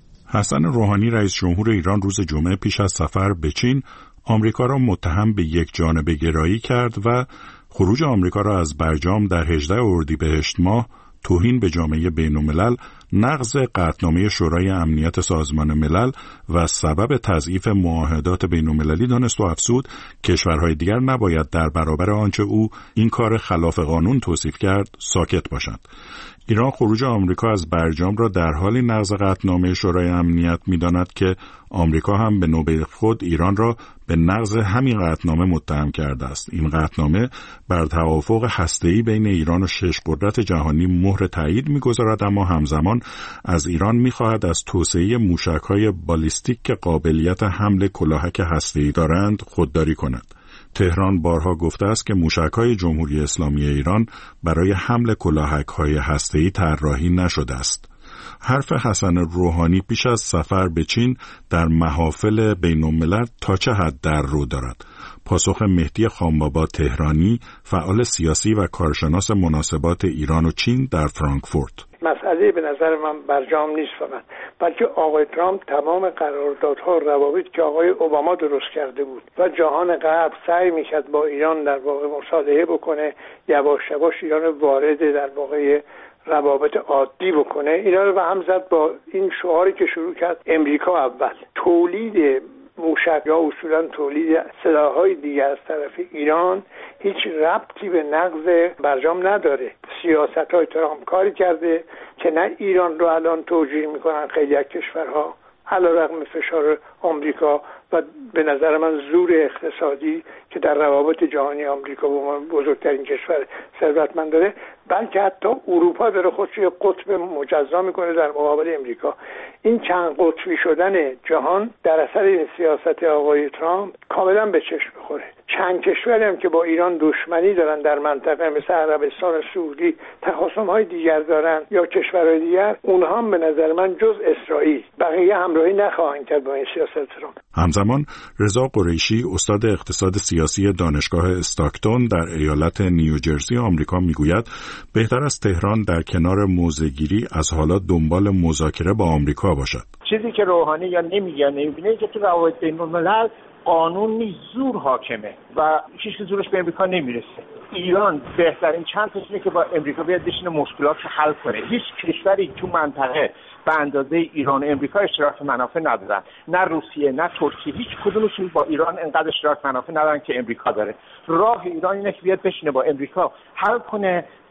حسن روحانی رئیس جمهور ایران روز جمعه پیش از سفر به چین آمریکا را متهم به یک جانبه گرایی کرد و خروج آمریکا را از برجام در هجدهم اردیبهشت ماه توهین به جامعه بین‌الملل، نقض قطعنامه شورای امنیت سازمان ملل و سبب تضعیف معاهدات بین‌المللی دانست و افزود کشورهای دیگر نباید در برابر آنچه او این کار خلاف قانون توصیف کرد ساکت باشند. ایران خروج آمریکا از برجام را در حالی نقض قطعنامه شورای امنیت می‌داند که آمریکا هم به نوبه خود ایران را به نقض همین قطعنامه متهم کرده است. این قطعنامه بر توافق هسته‌ای بین ایران و شش قدرت جهانی مهر تایید می‌گذارد، اما همزمان از ایران می‌خواهد از توسعه موشک‌های بالیستیک که قابلیت حمل کلاهک هسته‌ای دارند خودداری کند. تهران بارها گفته است که موشک‌های جمهوری اسلامی ایران برای حمل کلاهک‌های هسته‌ای طراحی نشده است. حرف حسن روحانی پیش از سفر به چین در محافل بین‌الملل تا چه حد در رو دارد؟ پاسخ مهدی خانبابا تهرانی، فعال سیاسی و کارشناس مناسبات ایران و چین در فرانکفورت: مسئله به نظر من برجام نیست فقط، بلکه آقای ترامپ تمام قراردادها و روابط که آقای اوباما درست کرده بود و جهان غرب سعی میکرد با ایران در واقع مصالحه بکنه، یواش یواش ایران وارد در واقع روابط عادی بکنه، اینا رو به هم زد با این شعاری که شروع کرد امریکا اول. تولید موشک یا اصولا تولید سلاح‌های دیگر از طرف ایران هیچ ربطی به نقض برجام نداره. سیاست‌های ترامپ کاری کرده که نه ایران رو الان توجیه میکنن خیلی از کشورها علیرغم فشار آمریکا و به نظر من زور اقتصادی که در روابط جهانی آمریکا با بزرگترین کشور ثروتمند داره، بلکه حتی اروپا داره خودش یه قطب مجزا میکنه در مقابل امریکا. این چند قطبی شدن جهان در اثر این سیاست آقای ترامپ کاملا به چشم بخوره. چند کشوری هم که با ایران دشمنی دارن در منطقه مثل عربستان سعودی، تخاصم‌های دیگر دارن یا کشورهای دیگر، اونها هم به نظر من جز اسرائیل بقیه همراهی نخواهند کرد با این سیاست ترامپ. همزمان رضا قریشی، استاد اقتصاد سیاسی دانشگاه استاکتون در ایالت نیوجرسی آمریکا میگوید بهتر است تهران در کنار موضع‌گیری از حالا دنبال مذاکره با آمریکا باشد. چیزی که روحانی یا نمیگه نمیبینه که تو روابط بین‌الملل قانون نیست، زور حاکمه و هیچ زورش به امریکا نمیرسه. ایران بهترین چند تا که با امریکا بیاد بشینه مشکلات رو حل کنه. هیچ کشوری تو منطقه به اندازه ایران و امریکا اشتراک منافع ندارن، نه روسیه نه ترکیه، هیچ کدومشون با ایران انقدر اشتراک منافع ندارن که امریکا داره. راه ایران اینه که بیاد بشینه با امریکا حل کنه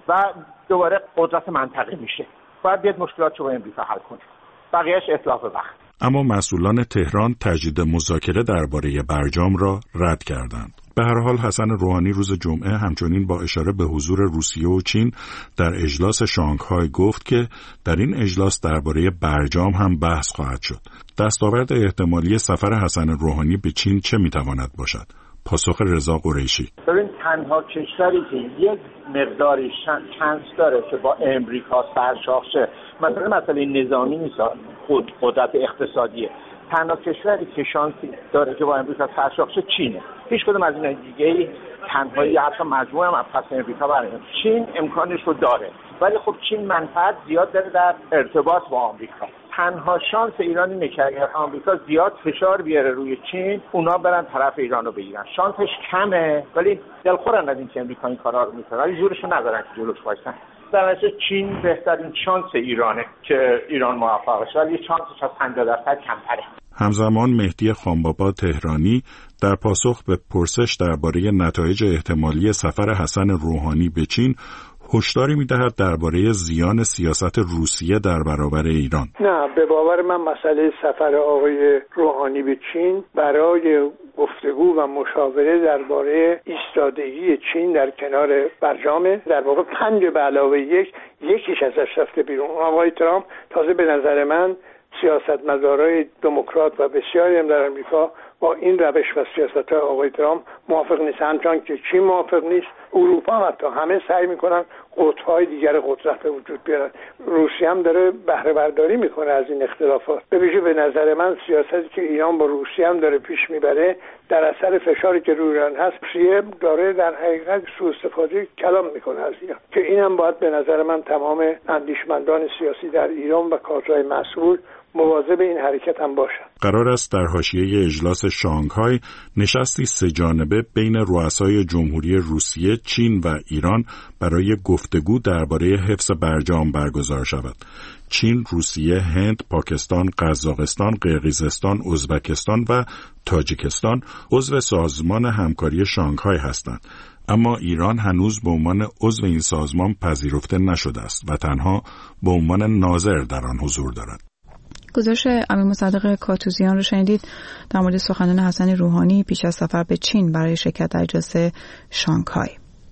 و دوباره قدرت منطقه میشه. باید بیاد مشکلات رو با امریکا حل کنه. بقیهش اطلاف وقت. اما مسئولان تهران تجدید مذاکره درباره برجام را رد کردند. به هر حال حسن روحانی روز جمعه همچنین با اشاره به حضور روسیه و چین در اجلاس شانگهای گفت که در این اجلاس درباره برجام هم بحث خواهد شد. دستاورد احتمالی سفر حسن روحانی به چین چه میتواند باشد؟ پاسخ رضا قریشی: ببین، تنها کشوری که یک مقداری چانس داره که با امریکا سرشاخ شه، مثلا مسئله نظامی نیست، خود قدرت اقتصادیه، تنها کشوری که شانسی داره که با امریکا سرشاخ شه چینه. هیچ کدوم از این دیگه‌ای تنهایی حتی مجموعه هم از پس امریکا برمیاد. چین امکانش رو داره، ولی خب چین منفعت زیاد داره در ارتباط با آمریکا. تنها شانس ایران اینه که اگر آمریکا زیاد فشار بیاره روی چین، اونا برن طرف ایران رو بگیرن. شانسش کمه، ولی دلخورن از اینکه امریکا این کارا رو میکنه، ولی زورشو ندارن که جلوش وایسن. در نتیجه چین بهترین شانس ایرانه که ایران موفق بشه، ولی شانسش از پنجاه درصد کمتره. همزمان مهدی خانبابا تهرانی در پاسخ به پرسش درباره نتایج احتمالی سفر حسن روحانی به چین هشداری می‌دهد درباره زیان سیاست روسیه در برابر ایران. نه، به باور من مسئله سفر آقای روحانی به چین برای گفتگو و مشاوره درباره ایستادگی چین در کنار برجام، در واقع پنج به علاوه یک یکیش ازش رفته بیرون. آقای ترامپ تازه به نظر من سیاستمدارای دموکرات و بسیاری هم در آمریکا با این روش و سیاست آقای ترامپ موافق نیست، همچنان که چین موافق نیست. اروپا هم حتی همه سعی میکنن قطب‌های دیگر قدرت به وجود بیارن. روسیه هم داره بهره برداری میکنه از این اختلافات. به ویژه به نظر من سیاستی که ایران با روسیه هم داره پیش میبره در اثر فشاری که روی ایران هست، روسیه داره در حقیقت سوء استفاده کلام میکنه از ایران، که اینم باید به نظر من تمام اندیشمندان سیاسی در ایران و کادرهای مسئول مواظب این حرکت هم باشد. قرار است در حاشیه اجلاس شانگهای نشستی سه جانبه بین رؤسای جمهوری روسیه، چین و ایران برای گفتگو درباره حفظ برجام برگزار شود. چین، روسیه، هند، پاکستان، قزاقستان، قرقیزستان، ازبکستان و تاجیکستان عضو سازمان همکاری شانگهای هستند. اما ایران هنوز به عنوان عضو این سازمان پذیرفته نشده است و تنها به عنوان ناظر در آن حضور دارد. گزارش امین مصدق کاتوزیان رو شنیدید در مورد سخنان حسن روحانی پیش از سفر به چین برای شرکت در اجلاس شانگهای.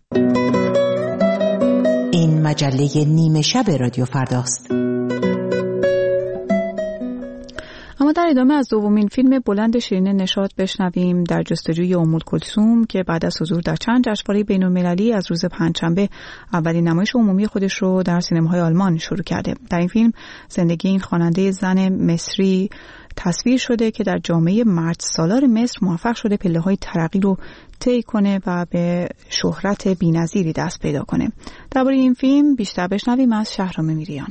این مجله نیمه شب رادیو فرداست. اما در ادامه از دومین فیلم بلند شیرین نشاط بشنویم در جستجوی ام کلثوم که بعد از حضور در چند جشنواره بین‌المللی از روز پنجشنبه اولین نمایش عمومی خودش رو در سینماهای آلمان شروع کرده. در این فیلم زندگی این خواننده زن مصری تصویر شده که در جامعه مرد سالار مصر موفق شده پله‌های ترقی رو طی کنه و به شهرت بی‌نظیری دست پیدا کنه. درباره این فیلم بیشتر بشنویم از شهرام میریان.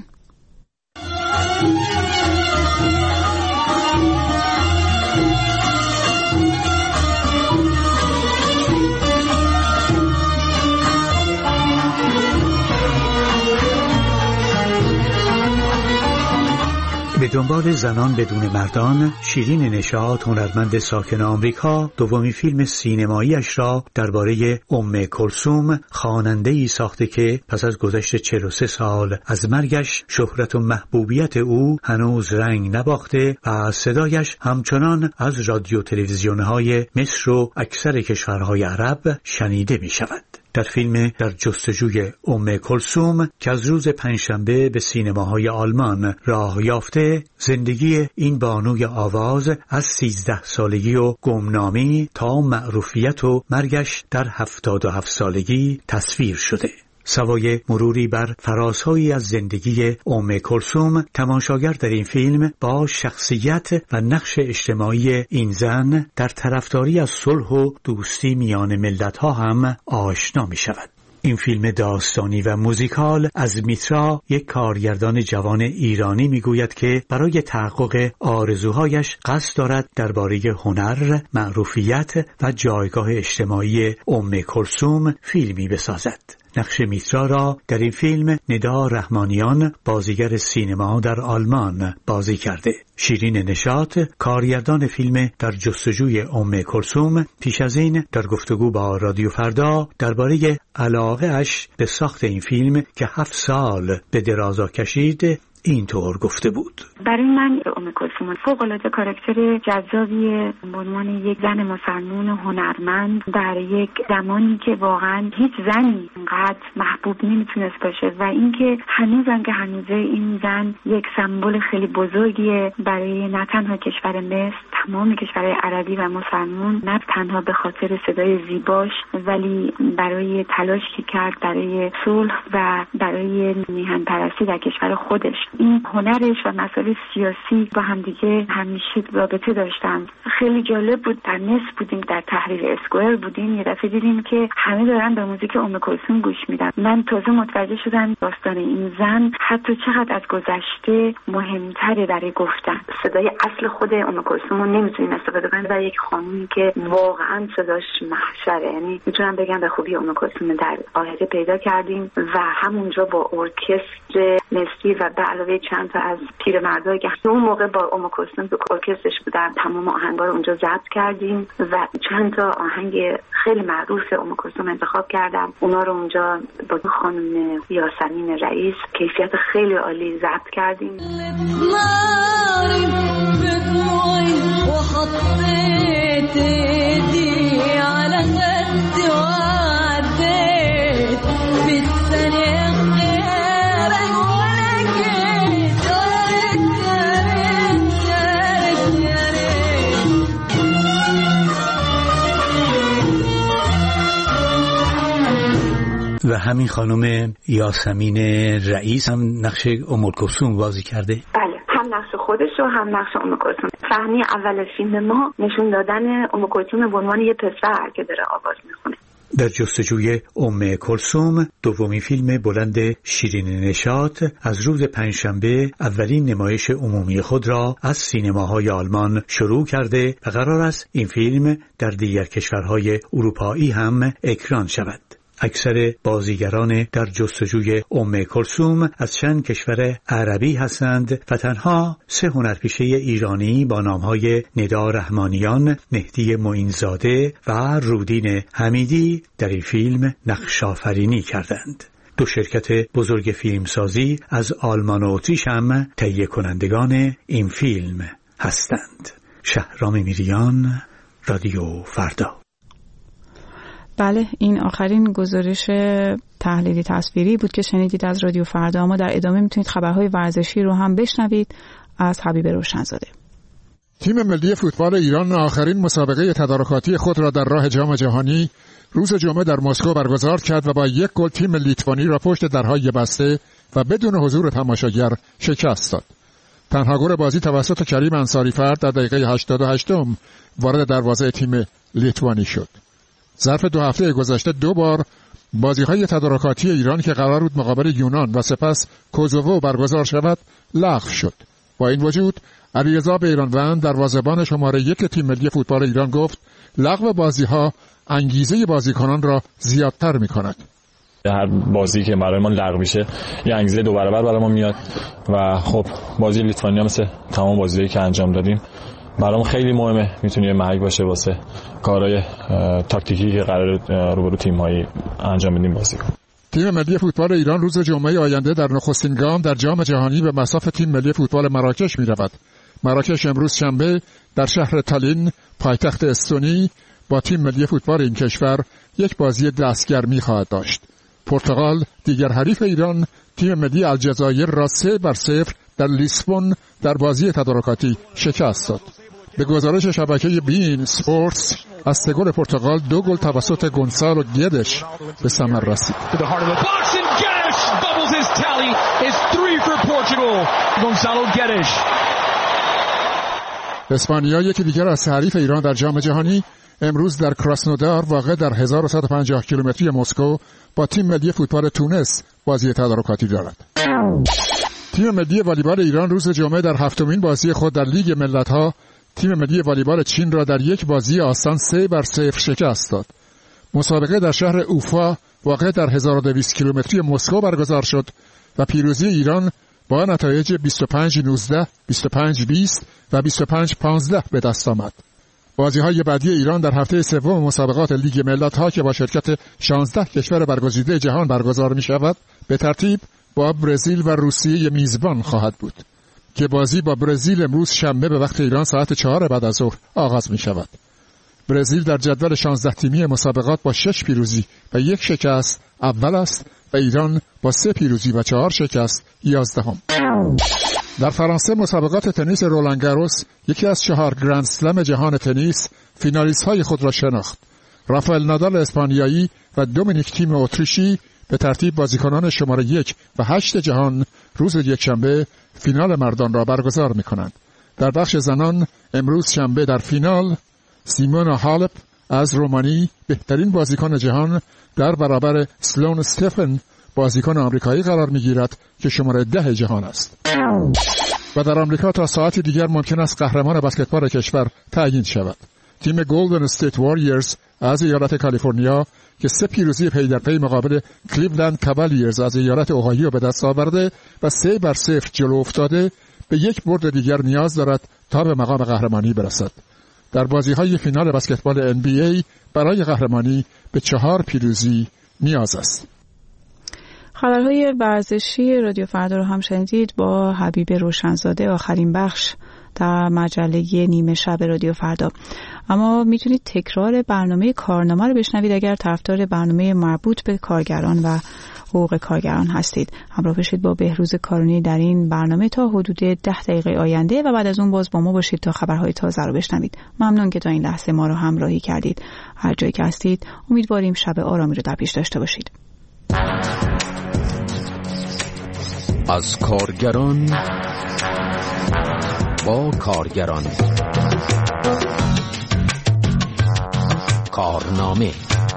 به دنبال زنان بدون مردان، شیرین نشاط، هنرمند ساکن آمریکا، دومین فیلم سینمایی‌اش را درباره ام کلثوم، خواننده‌ای ساخته که پس از گذشت چهل و سه سال از مرگش شهرت و محبوبیت او هنوز رنگ نباخته و صدایش همچنان از رادیو تلویزیون‌های مصر و اکثر کشورهای عرب شنیده می‌شود. در فیلم در جستجوی ام کلثوم که از روز پنجشنبه به سینماهای آلمان راه یافته، زندگی این بانوی آواز از سیزده سالگی و گمنامی تا معروفیت و مرگش در هفتاد و هفت سالگی تصویر شده. سوای مروری بر فرازهایی از زندگی ام کلثوم، تماشاگر در این فیلم با شخصیت و نقش اجتماعی این زن در طرفداری از صلح و دوستی میان ملت‌ها هم آشنا می شود. این فیلم داستانی و موزیکال از میترا، یک کارگردان جوان ایرانی، میگوید که برای تحقق آرزوهایش قصد دارد درباره هنر، معروفیت و جایگاه اجتماعی ام کلثوم فیلمی بسازد. نقش میترا را در این فیلم ندا رحمانیان بازیگر سینما در آلمان بازی کرده. شیرین نشاط کارگردان فیلم در جستجوی ام کلثوم پیش از این در گفتگو با رادیو فردا درباره علاقه اش به ساخت این فیلم که هفت سال به درازا کشید اینطور گفته بود. برای من ام کلثوم فوق‌العاده کاراکتر جذابیه به عنوان یک زن مسلمان هنرمند در یک زمانی که واقعا هیچ زنی اینقدر محبوب نمیتونست باشه و اینکه هنوزم که هنوزه این زن یک سمبل خیلی بزرگیه برای نه تنها کشور مصر، تمام کشورهای عربی و مسلمان، نه تنها به خاطر صدای زیباش ولی برای تلاش که کرد برای صلح و برای میهن پرستی در کشور خودش. این هنرش و مسائل سیاسی با همدیگه همیشه رابطه داشتن. خیلی جالب بود. در مصر بودیم، در تحریر اسکوئر بودیم، یه دفعه دیدیم که همه دارن به موزیک ام کلثوم گوش میدن. من تازه متوجه شدم داستان این زن حتی چقدر از گذشته مهمتره برای گفتن. صدای اصل خود ام کلثوم رو نمیتونیم استفاده کنیم برای یک خانومی که واقعا صداش محشره. یعنی میتونم بگم به خوبی ام کلثوم در قاهره پیدا کردیم و همونجا با ارکستر مصری و به علاوه چند تا از پیرمردایی که اون موقع با ام کلثوم تو ارکسترش بودن تمام آهنگا رو اونجا ضبط کردیم و چند تا آهنگ خیلی معروف ام کلثوم انتخاب کردم. اونا رو اونجا با خانم یاسمین رئیس کیفیت خیلی عالی ضبط کردیم. و همین خانم یاسمین رئیس هم نقش ام کلثوم بازی کرده؟ بله، هم نقش خودش و هم نقش ام کلثوم. صحنه اول فیلم ما نشون دادن ام کلثوم به عنوان یه پسر که داره آواز میخونه. در جستجوی ام کلثوم دومین فیلم بلند شیرین نشاط از روز پنجشنبه اولین نمایش عمومی خود را از سینماهای آلمان شروع کرده و قرار است این فیلم در دیگر کشورهای اروپایی هم اکران شود. اکثر بازیگران در جستجوی ام کلثوم از چند کشور عربی هستند و تنها سه هنرپیشه ایرانی با نامهای ندا رحمانیان، مهدی معینزاده و رودین حمیدی در این فیلم نقش آفرینی کردند. دو شرکت بزرگ فیلمسازی از آلمان و اتریش هم تهیه کنندگان این فیلم هستند. شهرام میریان، رادیو فردا. بله، این آخرین گزارش تحلیلی تصویری بود که شنیدید از رادیو فردا. اما در ادامه میتونید خبرهای ورزشی رو هم بشنوید از حبیب روشنزاده. تیم ملی فوتبال ایران آخرین مسابقه تدارکاتی خود را در راه جام جهانی روز جمعه در مسکو برگزار کرد و با یک گل تیم لیتوانی را پشت درهای بسته و بدون حضور تماشاگر شکست داد. تنها گل بازی توسط کریم انصاری فرد در دقیقه هشتاد و هشت وارد دروازه تیم لیتوانی شد. ظرف دو هفته گذشته دو بار بازی‌های تدارکاتی ایران که قرار بود مقابل یونان و سپس کوزوو برگزار شود لغو شد. با این وجود علیرضا بیرانوند دروازه‌بان شماره یک تیم ملی فوتبال ایران گفت لغو بازی‌ها انگیزه بازیکنان را زیادتر می‌کند. هر بازی که برای ما لغو میشه یه انگیزه دو برابر برای ما میاد و خب بازی لیتوانیا مثل تمام بازی‌هایی که انجام دادیم برام خیلی مهمه، میتونه یه محک باشه واسه کارهای تاکتیکی که قرار روبرو تیم‌هایی انجام بدیم بازی کنیم. تیم ملی فوتبال ایران روز جمعه آینده در نخستین گام در جام جهانی به مصاف تیم ملی فوتبال مراکش می‌رود. مراکش امروز شنبه در شهر تالین پایتخت استونی با تیم ملی فوتبال این کشور یک بازی دستگرمی خواهد داشت. پرتغال دیگر حریف ایران تیم ملی الجزایر را سه بر صفر در لیسبون در بازی تدارکاتی شکست داد. به گزارش شبکه بین سپورتس از سه گل پرتغال دو گل توسط گونسالو گدش به ثمر رسید. اسپانیا یکی دیگر از حریف ایران در جام جهانی امروز در کراسنودار واقع در هزار و صد و پنجاه کیلومتری مسکو با تیم ملی فوتبال تونس بازی تدارکاتی دارد. تیم ملی والیبال ایران روز جمعه در هفتمین بازی خود در لیگ ملت‌ها تیم ملی والیبال چین را در یک بازی آسان سه بر صفر شکست داد. مسابقه در شهر اوفا واقع در هزار و دویست کیلومتری مسکو برگزار شد و پیروزی ایران با نتایج بیست و پنج نوزده، بیست و پنج بیست و بیست و پنج پانزده به دست آمد. بازی‌های بعدی ایران در هفته سوم مسابقات لیگ ملت‌ها که با شرکت شانزده کشور برگزیده جهان برگزار می‌شود، به ترتیب با برزیل و روسیه میزبان خواهد بود که بازی با برزیل امروز شنبه به وقت ایران ساعت چهار بعد از ظهر آغاز می‌شود. برزیل در جدول شانزده تیمی مسابقات با شش پیروزی و یک شکست اول است و ایران با سه پیروزی و چهار شکست یازدهم. در فرانسه مسابقات تنیس رولان گاروس، یکی از چهار گرند اسلم جهان تنیس، فینالیست های خود را شناخت. رافائل نادال اسپانیایی و دومینیک تیم اتریشی به ترتیب بازیکنان شماره یک و هشت جهان روز یکشنبه فینال مردان را برگزار می کنند. در بخش زنان امروز شنبه در فینال سیمونا هالپ از رومانی بهترین بازیکن جهان در برابر سلون استفن بازیکن آمریکایی قرار می‌گیرد که شماره ده جهان است. و در آمریکا تا ساعتی دیگر ممکن است قهرمان بسکتبال کشور تعیین شود. تیم گلدن استیت واریورز از ایالت کالیفرنیا که سه پیروزی پی در پی مقابل کلیولند کاوالیرز از ایالت اوهایو به دست آورده و سه بر صفر جلو افتاده، به یک برد دیگر نیاز دارد تا به مقام قهرمانی برسد. در بازی‌های فینال بسکتبال ان بی ای برای قهرمانی به چهار پیروزی نیاز است. خبرهای ورزشی رادیو فردا رو هم شنیدید با حبیب روشنزاده، آخرین بخش در مجله نیمه شب رادیو فردا. اما میتونید تکرار برنامه کارنامه رو بشنوید اگر طرفدار برنامه مربوط به کارگران و حقوق کارگران هستید. همراه باشید با بهروز کارونی در این برنامه تا حدود ده دقیقه آینده و بعد از اون باز با ما باشید تا خبرهای تازه رو بشنوید. ممنون که تا این لحظه ما رو همراهی کردید. هر جایی که هستید امیدواریم شب آرامی رو در پیش داشته باشید. از کارگران با کارگران، کارنامه.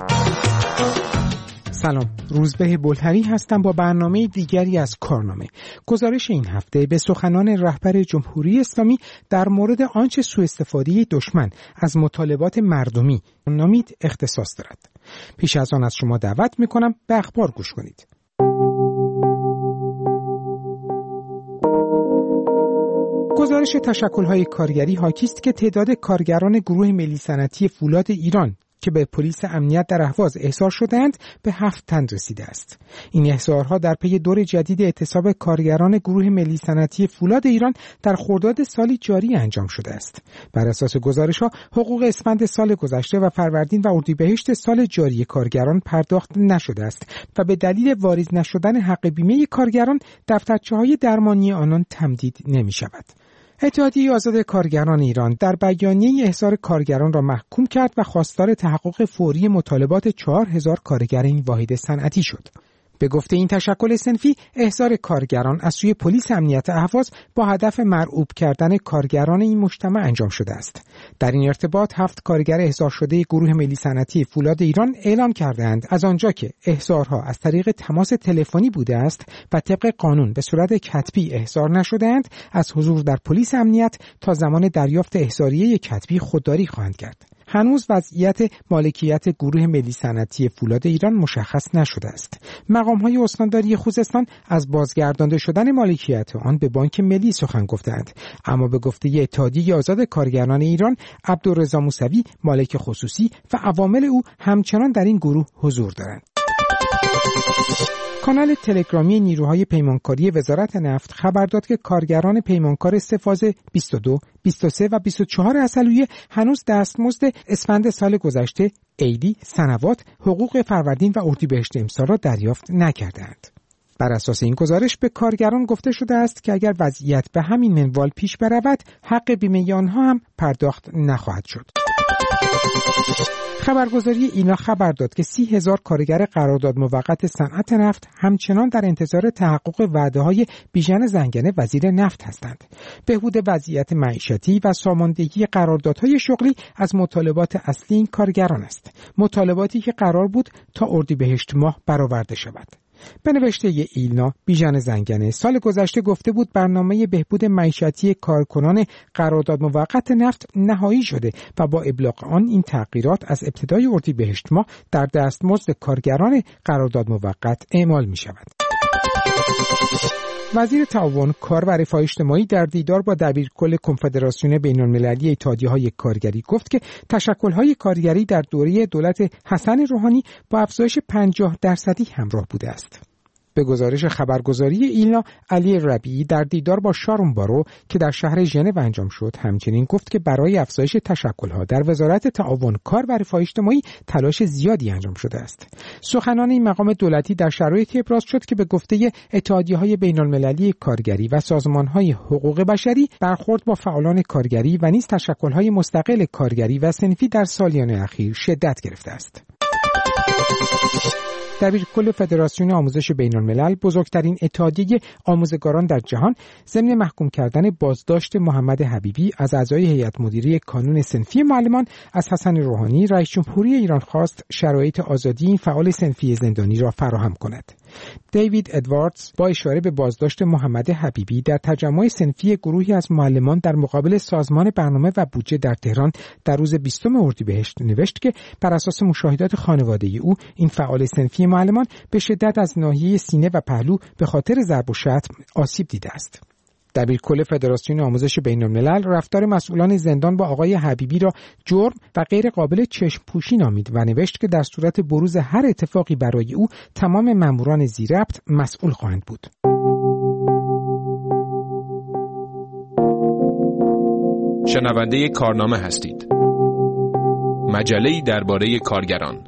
سلام، روزبه بلهری هستم با برنامه دیگری از کارنامه. گزارش این هفته به سخنان رهبر جمهوری اسلامی در مورد آنچه سوء استفاده دشمن از مطالبات مردمی نامید اختصاص دارد. پیش از آن از شما دعوت میکنم به اخبار گوش کنید. گزارش تشکل‌های کارگری حاکی است که تعداد کارگران گروه ملی صنعتی فولاد ایران که به پلیس امنیت در اهواز احضار شدند به هفت تن رسیده است. این احضارها در پی دور جدید اعتصاب کارگران گروه ملی صنعتی فولاد ایران در خرداد سال جاری انجام شده است. بر اساس گزارش‌ها حقوق اسفند سال گذشته و فروردین و اردیبهشت سال جاری کارگران پرداخت نشده است و به دلیل واریز نشدن حق بیمه کارگران دفترچه‌های درمانی آنان تمدید نمی‌شود. اتحادیه آزاد کارگران ایران در بیانیه احضار کارگران را محکوم کرد و خواستار تحقق فوری مطالبات چهار هزار کارگر این واحد صنعتی شد. به گفته این تشکل صنفی، احضار کارگران از سوی پلیس امنیت اهواز با هدف مرعوب کردن کارگران این مجتمع انجام شده است. در این ارتباط هفت کارگر احضار شده گروه ملی صنعتی فولاد ایران اعلام کردند از آنجا که احضارها از طریق تماس تلفنی بوده است و طبق قانون به صورت کتبی احضار نشده‌اند، از حضور در پلیس امنیت تا زمان دریافت احضاریه کتبی خودداری خواهند کرد. هنوز وضعیت مالکیت گروه ملی صنعتی فولاد ایران مشخص نشده است. مقام‌های استانداری خوزستان از بازگردانده شدن مالکیت آن به بانک ملی سخن گفتند، اما به گفته اتحادیه آزاد کارگران ایران، عبدالرضا موسوی مالک خصوصی و عوامل او همچنان در این گروه حضور دارند. کانال تلگرامی نیروهای پیمانکاری وزارت نفت خبر داد که کارگران پیمانکار سه فاز بیست و دو، بیست و سه و بیست و چهار عسلویه هنوز دستمزد اسفند سال گذشته، عیدی، سنوات، حقوق فروردین و اردیبهشت امسال را دریافت نکردند. بر اساس این گزارش به کارگران گفته شده است که اگر وضعیت به همین منوال پیش برود، حق بیمه آنها هم پرداخت نخواهد شد. خبرگزاری اینا خبر داد که سی هزار کارگر قرارداد موقت صنعت نفت همچنان در انتظار تحقق وعده‌های بیژن زنگنه وزیر نفت هستند. بهبود وضعیت معیشتی و ساماندهی قراردادهای شغلی از مطالبات اصلی این کارگران است. مطالباتی که قرار بود تا اردیبهشت ماه برآورده شود. به نوشته ایلنا، بیژن زنگنه سال گذشته گفته بود برنامه بهبود معیشتی کارکنان قرارداد موقت نفت نهایی شده و با ابلاغ آن این تغییرات از ابتدای اردیبهشت ماه در دستمزد کارگران قرارداد موقت اعمال می شود. وزیر تعاون، کار و رفاه اجتماعی در دیدار با دبیرکل کنفدراسیون بین‌المللی اتحادیه‌های کارگری گفت که تشکل‌های کارگری در دوره دولت حسن روحانی با افزایش پنجاه درصدی همراه بوده است. به گزارش خبرگزاری ایلنا، علی ربیعی در دیدار با شارون بارو که در شهر ژنو انجام شد همچنین گفت که برای افزایش تشکل‌ها در وزارت تعاون، کار و رفاه اجتماعی تلاش زیادی انجام شده است. سخنان این مقام دولتی در شرایطی ابراز شد که به گفته اتحادیه‌های بین‌المللی کارگری و سازمان‌های حقوق بشری برخورد با فعالان کارگری و نیز تشکل‌های مستقل کارگری و صنفی در سالیان اخیر شدت گرفته است. دبیرکل فدراسیون آموزش بین‌الملل، بزرگترین اتحادیه آموزگاران در جهان، ضمن محکوم کردن بازداشت محمد حبیبی از اعضای هیئت مدیره کانون صنفی معلمان از حسن روحانی، رئیس جمهوری ایران خواست شرایط آزادی این فعال صنفی زندانی را فراهم کند. دیوید ادواردز با اشاره به بازداشت محمد حبیبی در تجمع صنفی گروهی از معلمان در مقابل سازمان برنامه و بودجه در تهران در روز بیستم اردیبهشت نوشت که بر اساس مشاهدات خانواده او این فعال صنفی معلمان به شدت از ناحیه سینه و پهلو به خاطر ضرب و شتم آسیب دیده است. دبیرکل فدراسیون آموزش بین‌الملل رفتار مسئولان زندان با آقای حبیبی را جرم و غیر قابل چشم پوشی نامید و نوشت که در صورت بروز هر اتفاقی برای او تمام ماموران ذی‌ربط مسئول خواهند بود. شنونده کارنامه هستید. مجله‌ای درباره کارگران.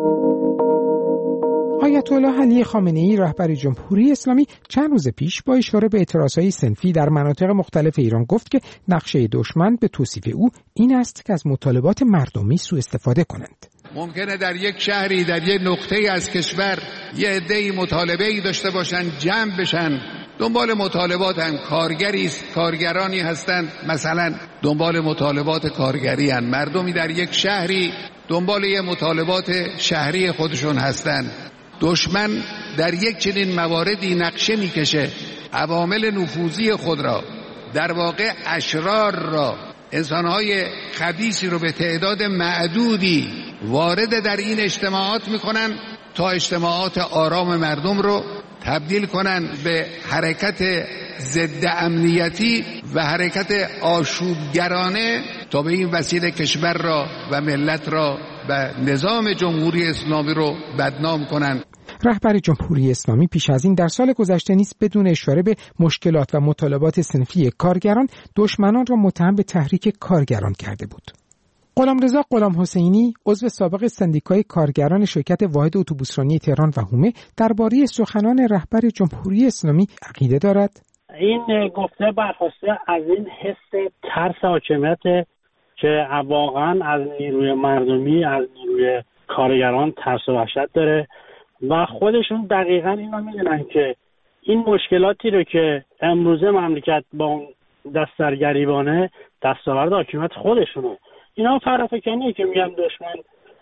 آیت الله علی خامنه‌ای رهبر جمهوری اسلامی چند روز پیش با اشاره به اعتراضهای صنفی در مناطق مختلف ایران گفت که نقشه دشمن به توصیف او این است که از مطالبات مردمی سوء استفاده کنند. ممکنه در یک شهری در یک نقطه‌ای از کشور یه عده‌ای مطالبه‌ای داشته باشن، جمع بشن دنبال مطالبات هم کارگری است، کارگرانی هستند مثلا دنبال مطالبات کارگری هستند، مردمی در یک شهری دنبال یه مطالبات شهری خودشون هستند. دشمن در یک چنین مواردی نقشه میکشه عوامل نفوذی خود را، در واقع اشرار را، انسانهای خبیثی رو به تعداد معدودی وارد در این اجتماعات میکنن تا اجتماعات آرام مردم رو تبدیل کنن به حرکت ضد امنیتی و حرکت آشوبگرانه تا به این وسیله کشور را و ملت را و نظام جمهوری اسلامی رو بدنام کنند. رهبر جمهوری اسلامی پیش از این در سال گذشته نیز بدون اشاره به مشکلات و مطالبات صنفی کارگران دشمنان را متهم به تحریک کارگران کرده بود. غلامرضا غلام حسینی عضو سابق سندیکای کارگران شرکت واحد اتوبوسرانی تهران و حومه درباره سخنان رهبر جمهوری اسلامی عقیده دارد. این گفته برخواسته از این حس ترس حاکمیت که واقعا از نیروی مردمی، از نیروی کارگران ترس و وحشت داره و خودشون دقیقاً اینا میدونن که این مشکلاتی رو که امروزه مملکت با اون دستر گریبانه دستاورد حاکمیت خودشونه. اینا فرافکنیه که میگن دشمن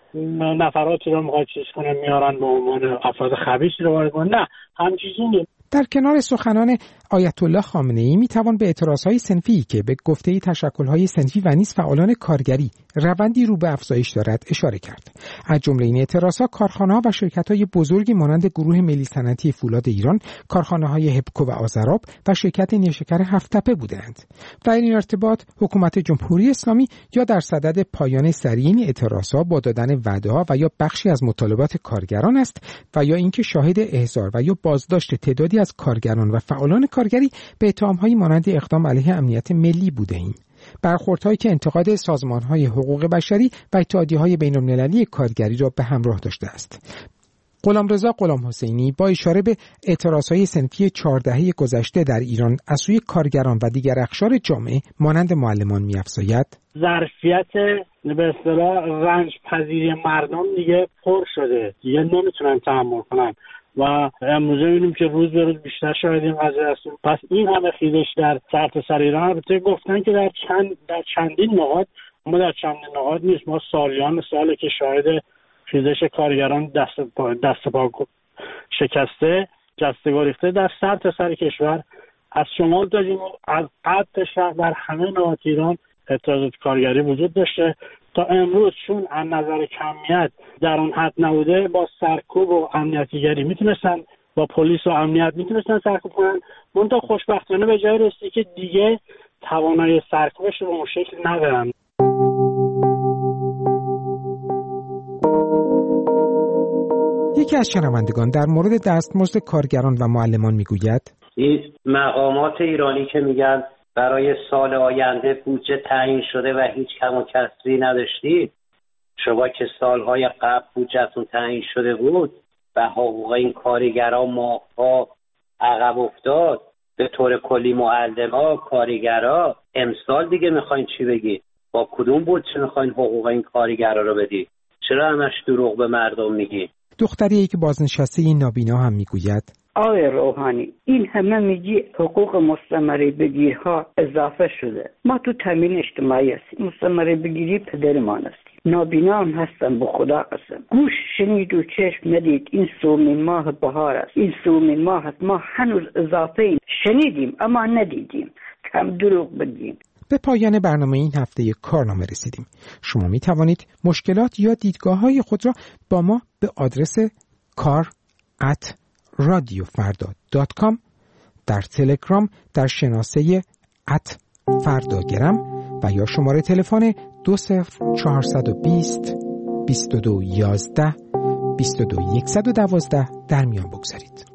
نفراتی رو میخواد چیز کنه میارن به عنوان افراد خبیثی رو وارد کنن. نه، هم چیزی نیست. در کنار سخنان آیت الله خامنه‌ای میتوان به اعتراضهای صنفی که به گفته تشکل‌های صنفی و نیز فعالان کارگری روندی رو به افزایش دارد اشاره کرد. از جمله این اعتراضها کارخانه‌ها و شرکت‌های بزرگی مانند گروه ملی صنعتی فولاد ایران، کارخانه‌های هپکو و آذراب و شرکت نیشکر هفت‌تپه بودند. در این ارتباط حکومت جمهوری اسلامی یا در صدد پایان سریع این اعتراضها با دادن وعده‌ها و یا بخشی از مطالبات کارگران است و یا اینکه شاهد احضار و یا بازداشت تعدادی از کارگران و فعالان کارگری به اتهام‌های مانند اقدام علیه امنیت ملی بوده‌ایم. برخوردهایی که انتقاد سازمان‌های حقوق بشری و اتحادیه‌های بین‌المللی کارگری را به همراه داشته است. غلامرضا غلام حسینی با اشاره به اعتراضهای صنفی چهار دهه گذشته در ایران از سوی کارگران و دیگر اقشار جامعه مانند معلمان می‌افزاید: ظرفیت به اصطلاح رنج پذیری مردم دیگه پر شده، دیگه نمیتونن تحمل کنن و امروزه می‌بینیم که روز به روز بیشتر شاهد این قضیه هستیم. پس این همه خیزش در سرتاسر ایران، البته گفتن که در چند در چندین نقاط، ما در چندین نقاط نیست، ما سالیان ساله که شاهد خیزش کارگران دست پا دست پا شکسته جسته ریخته در سر تا سر کشور، از شمال تا جنوب، از غرب تا شرق، در همه نقاط ایران اعتراضات کارگری وجود داشته. تا امروز چون از نظر کمیت در اون حد نبوده، با سرکوب و امنیتیگری میتونستن، با پلیس و امنیت میتونستن سرکوب کنن. منتها خوشبختانه به جای رسیده که دیگه توانایی سرکوبش رو به اون شکل ندارن. یکی از شنوندگان در مورد دستمزد کارگران و معلمان میگوید این مقامات ایرانی که میگن برای سال آینده بودجه تعیین شده و هیچ کم و کسری نداشتید، شما که سالهای قبل بودجهتون تعیین شده بود و حقوق این کارگران ماها عقب افتاد، به طور کلی معلما، کارگرا، امسال دیگه میخواین چی بگید؟ با کدوم بودجه میخواین حقوق این کارگرا رو بدید؟ چرا همش دروغ به مردم میگی؟ دختری که بازنشسته این نابینا هم میگوید آقای روحانی، این همه میگی حقوق مستمره بگیرها اضافه شده. ما تو تامین اجتماعی هستیم، مستمره بگیری پدرمان هستیم، نابینا هم هستن به خدا قسم. گوش شنید و چشم ندید، این سومین ماه بهار است، این سومین ماه است. ما هنوز اضافه این شنیدیم اما ندیدیم، کم دروغ بگیم. به پایان برنامه این هفته کارنامه رسیدیم. شما می توانید مشکلات یا دیدگاه های خود را با ما به آدرس کار ات رادیو فردا دات کام، در تلگرام در شناسه ات فرداگرم و یا شماره تلفن دو صفر چهارصد و بیست بیست و دو یازده بیست و دو یکصد و دوازده در میان بگذارید.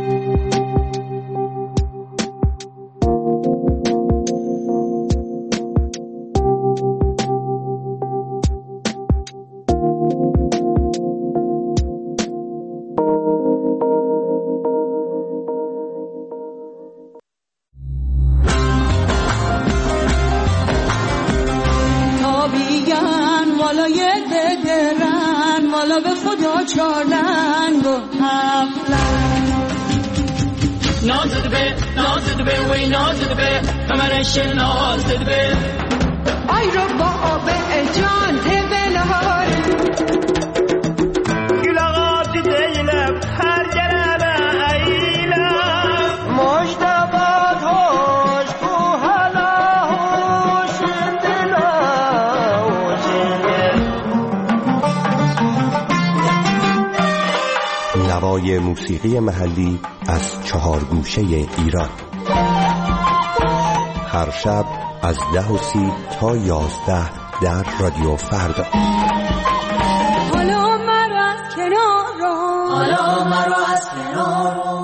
آی رو با آب جان تبلهار گلاغات دیلم هر جرم ایلم مجتبات هوش کو حالا هوش دلا نوای موسیقی محلی از چهار گوشه ایران، هر شب از ده و سی تا یازده در رادیو فردا. حالا مرا از کنار رو، حالا مرا از کنار رو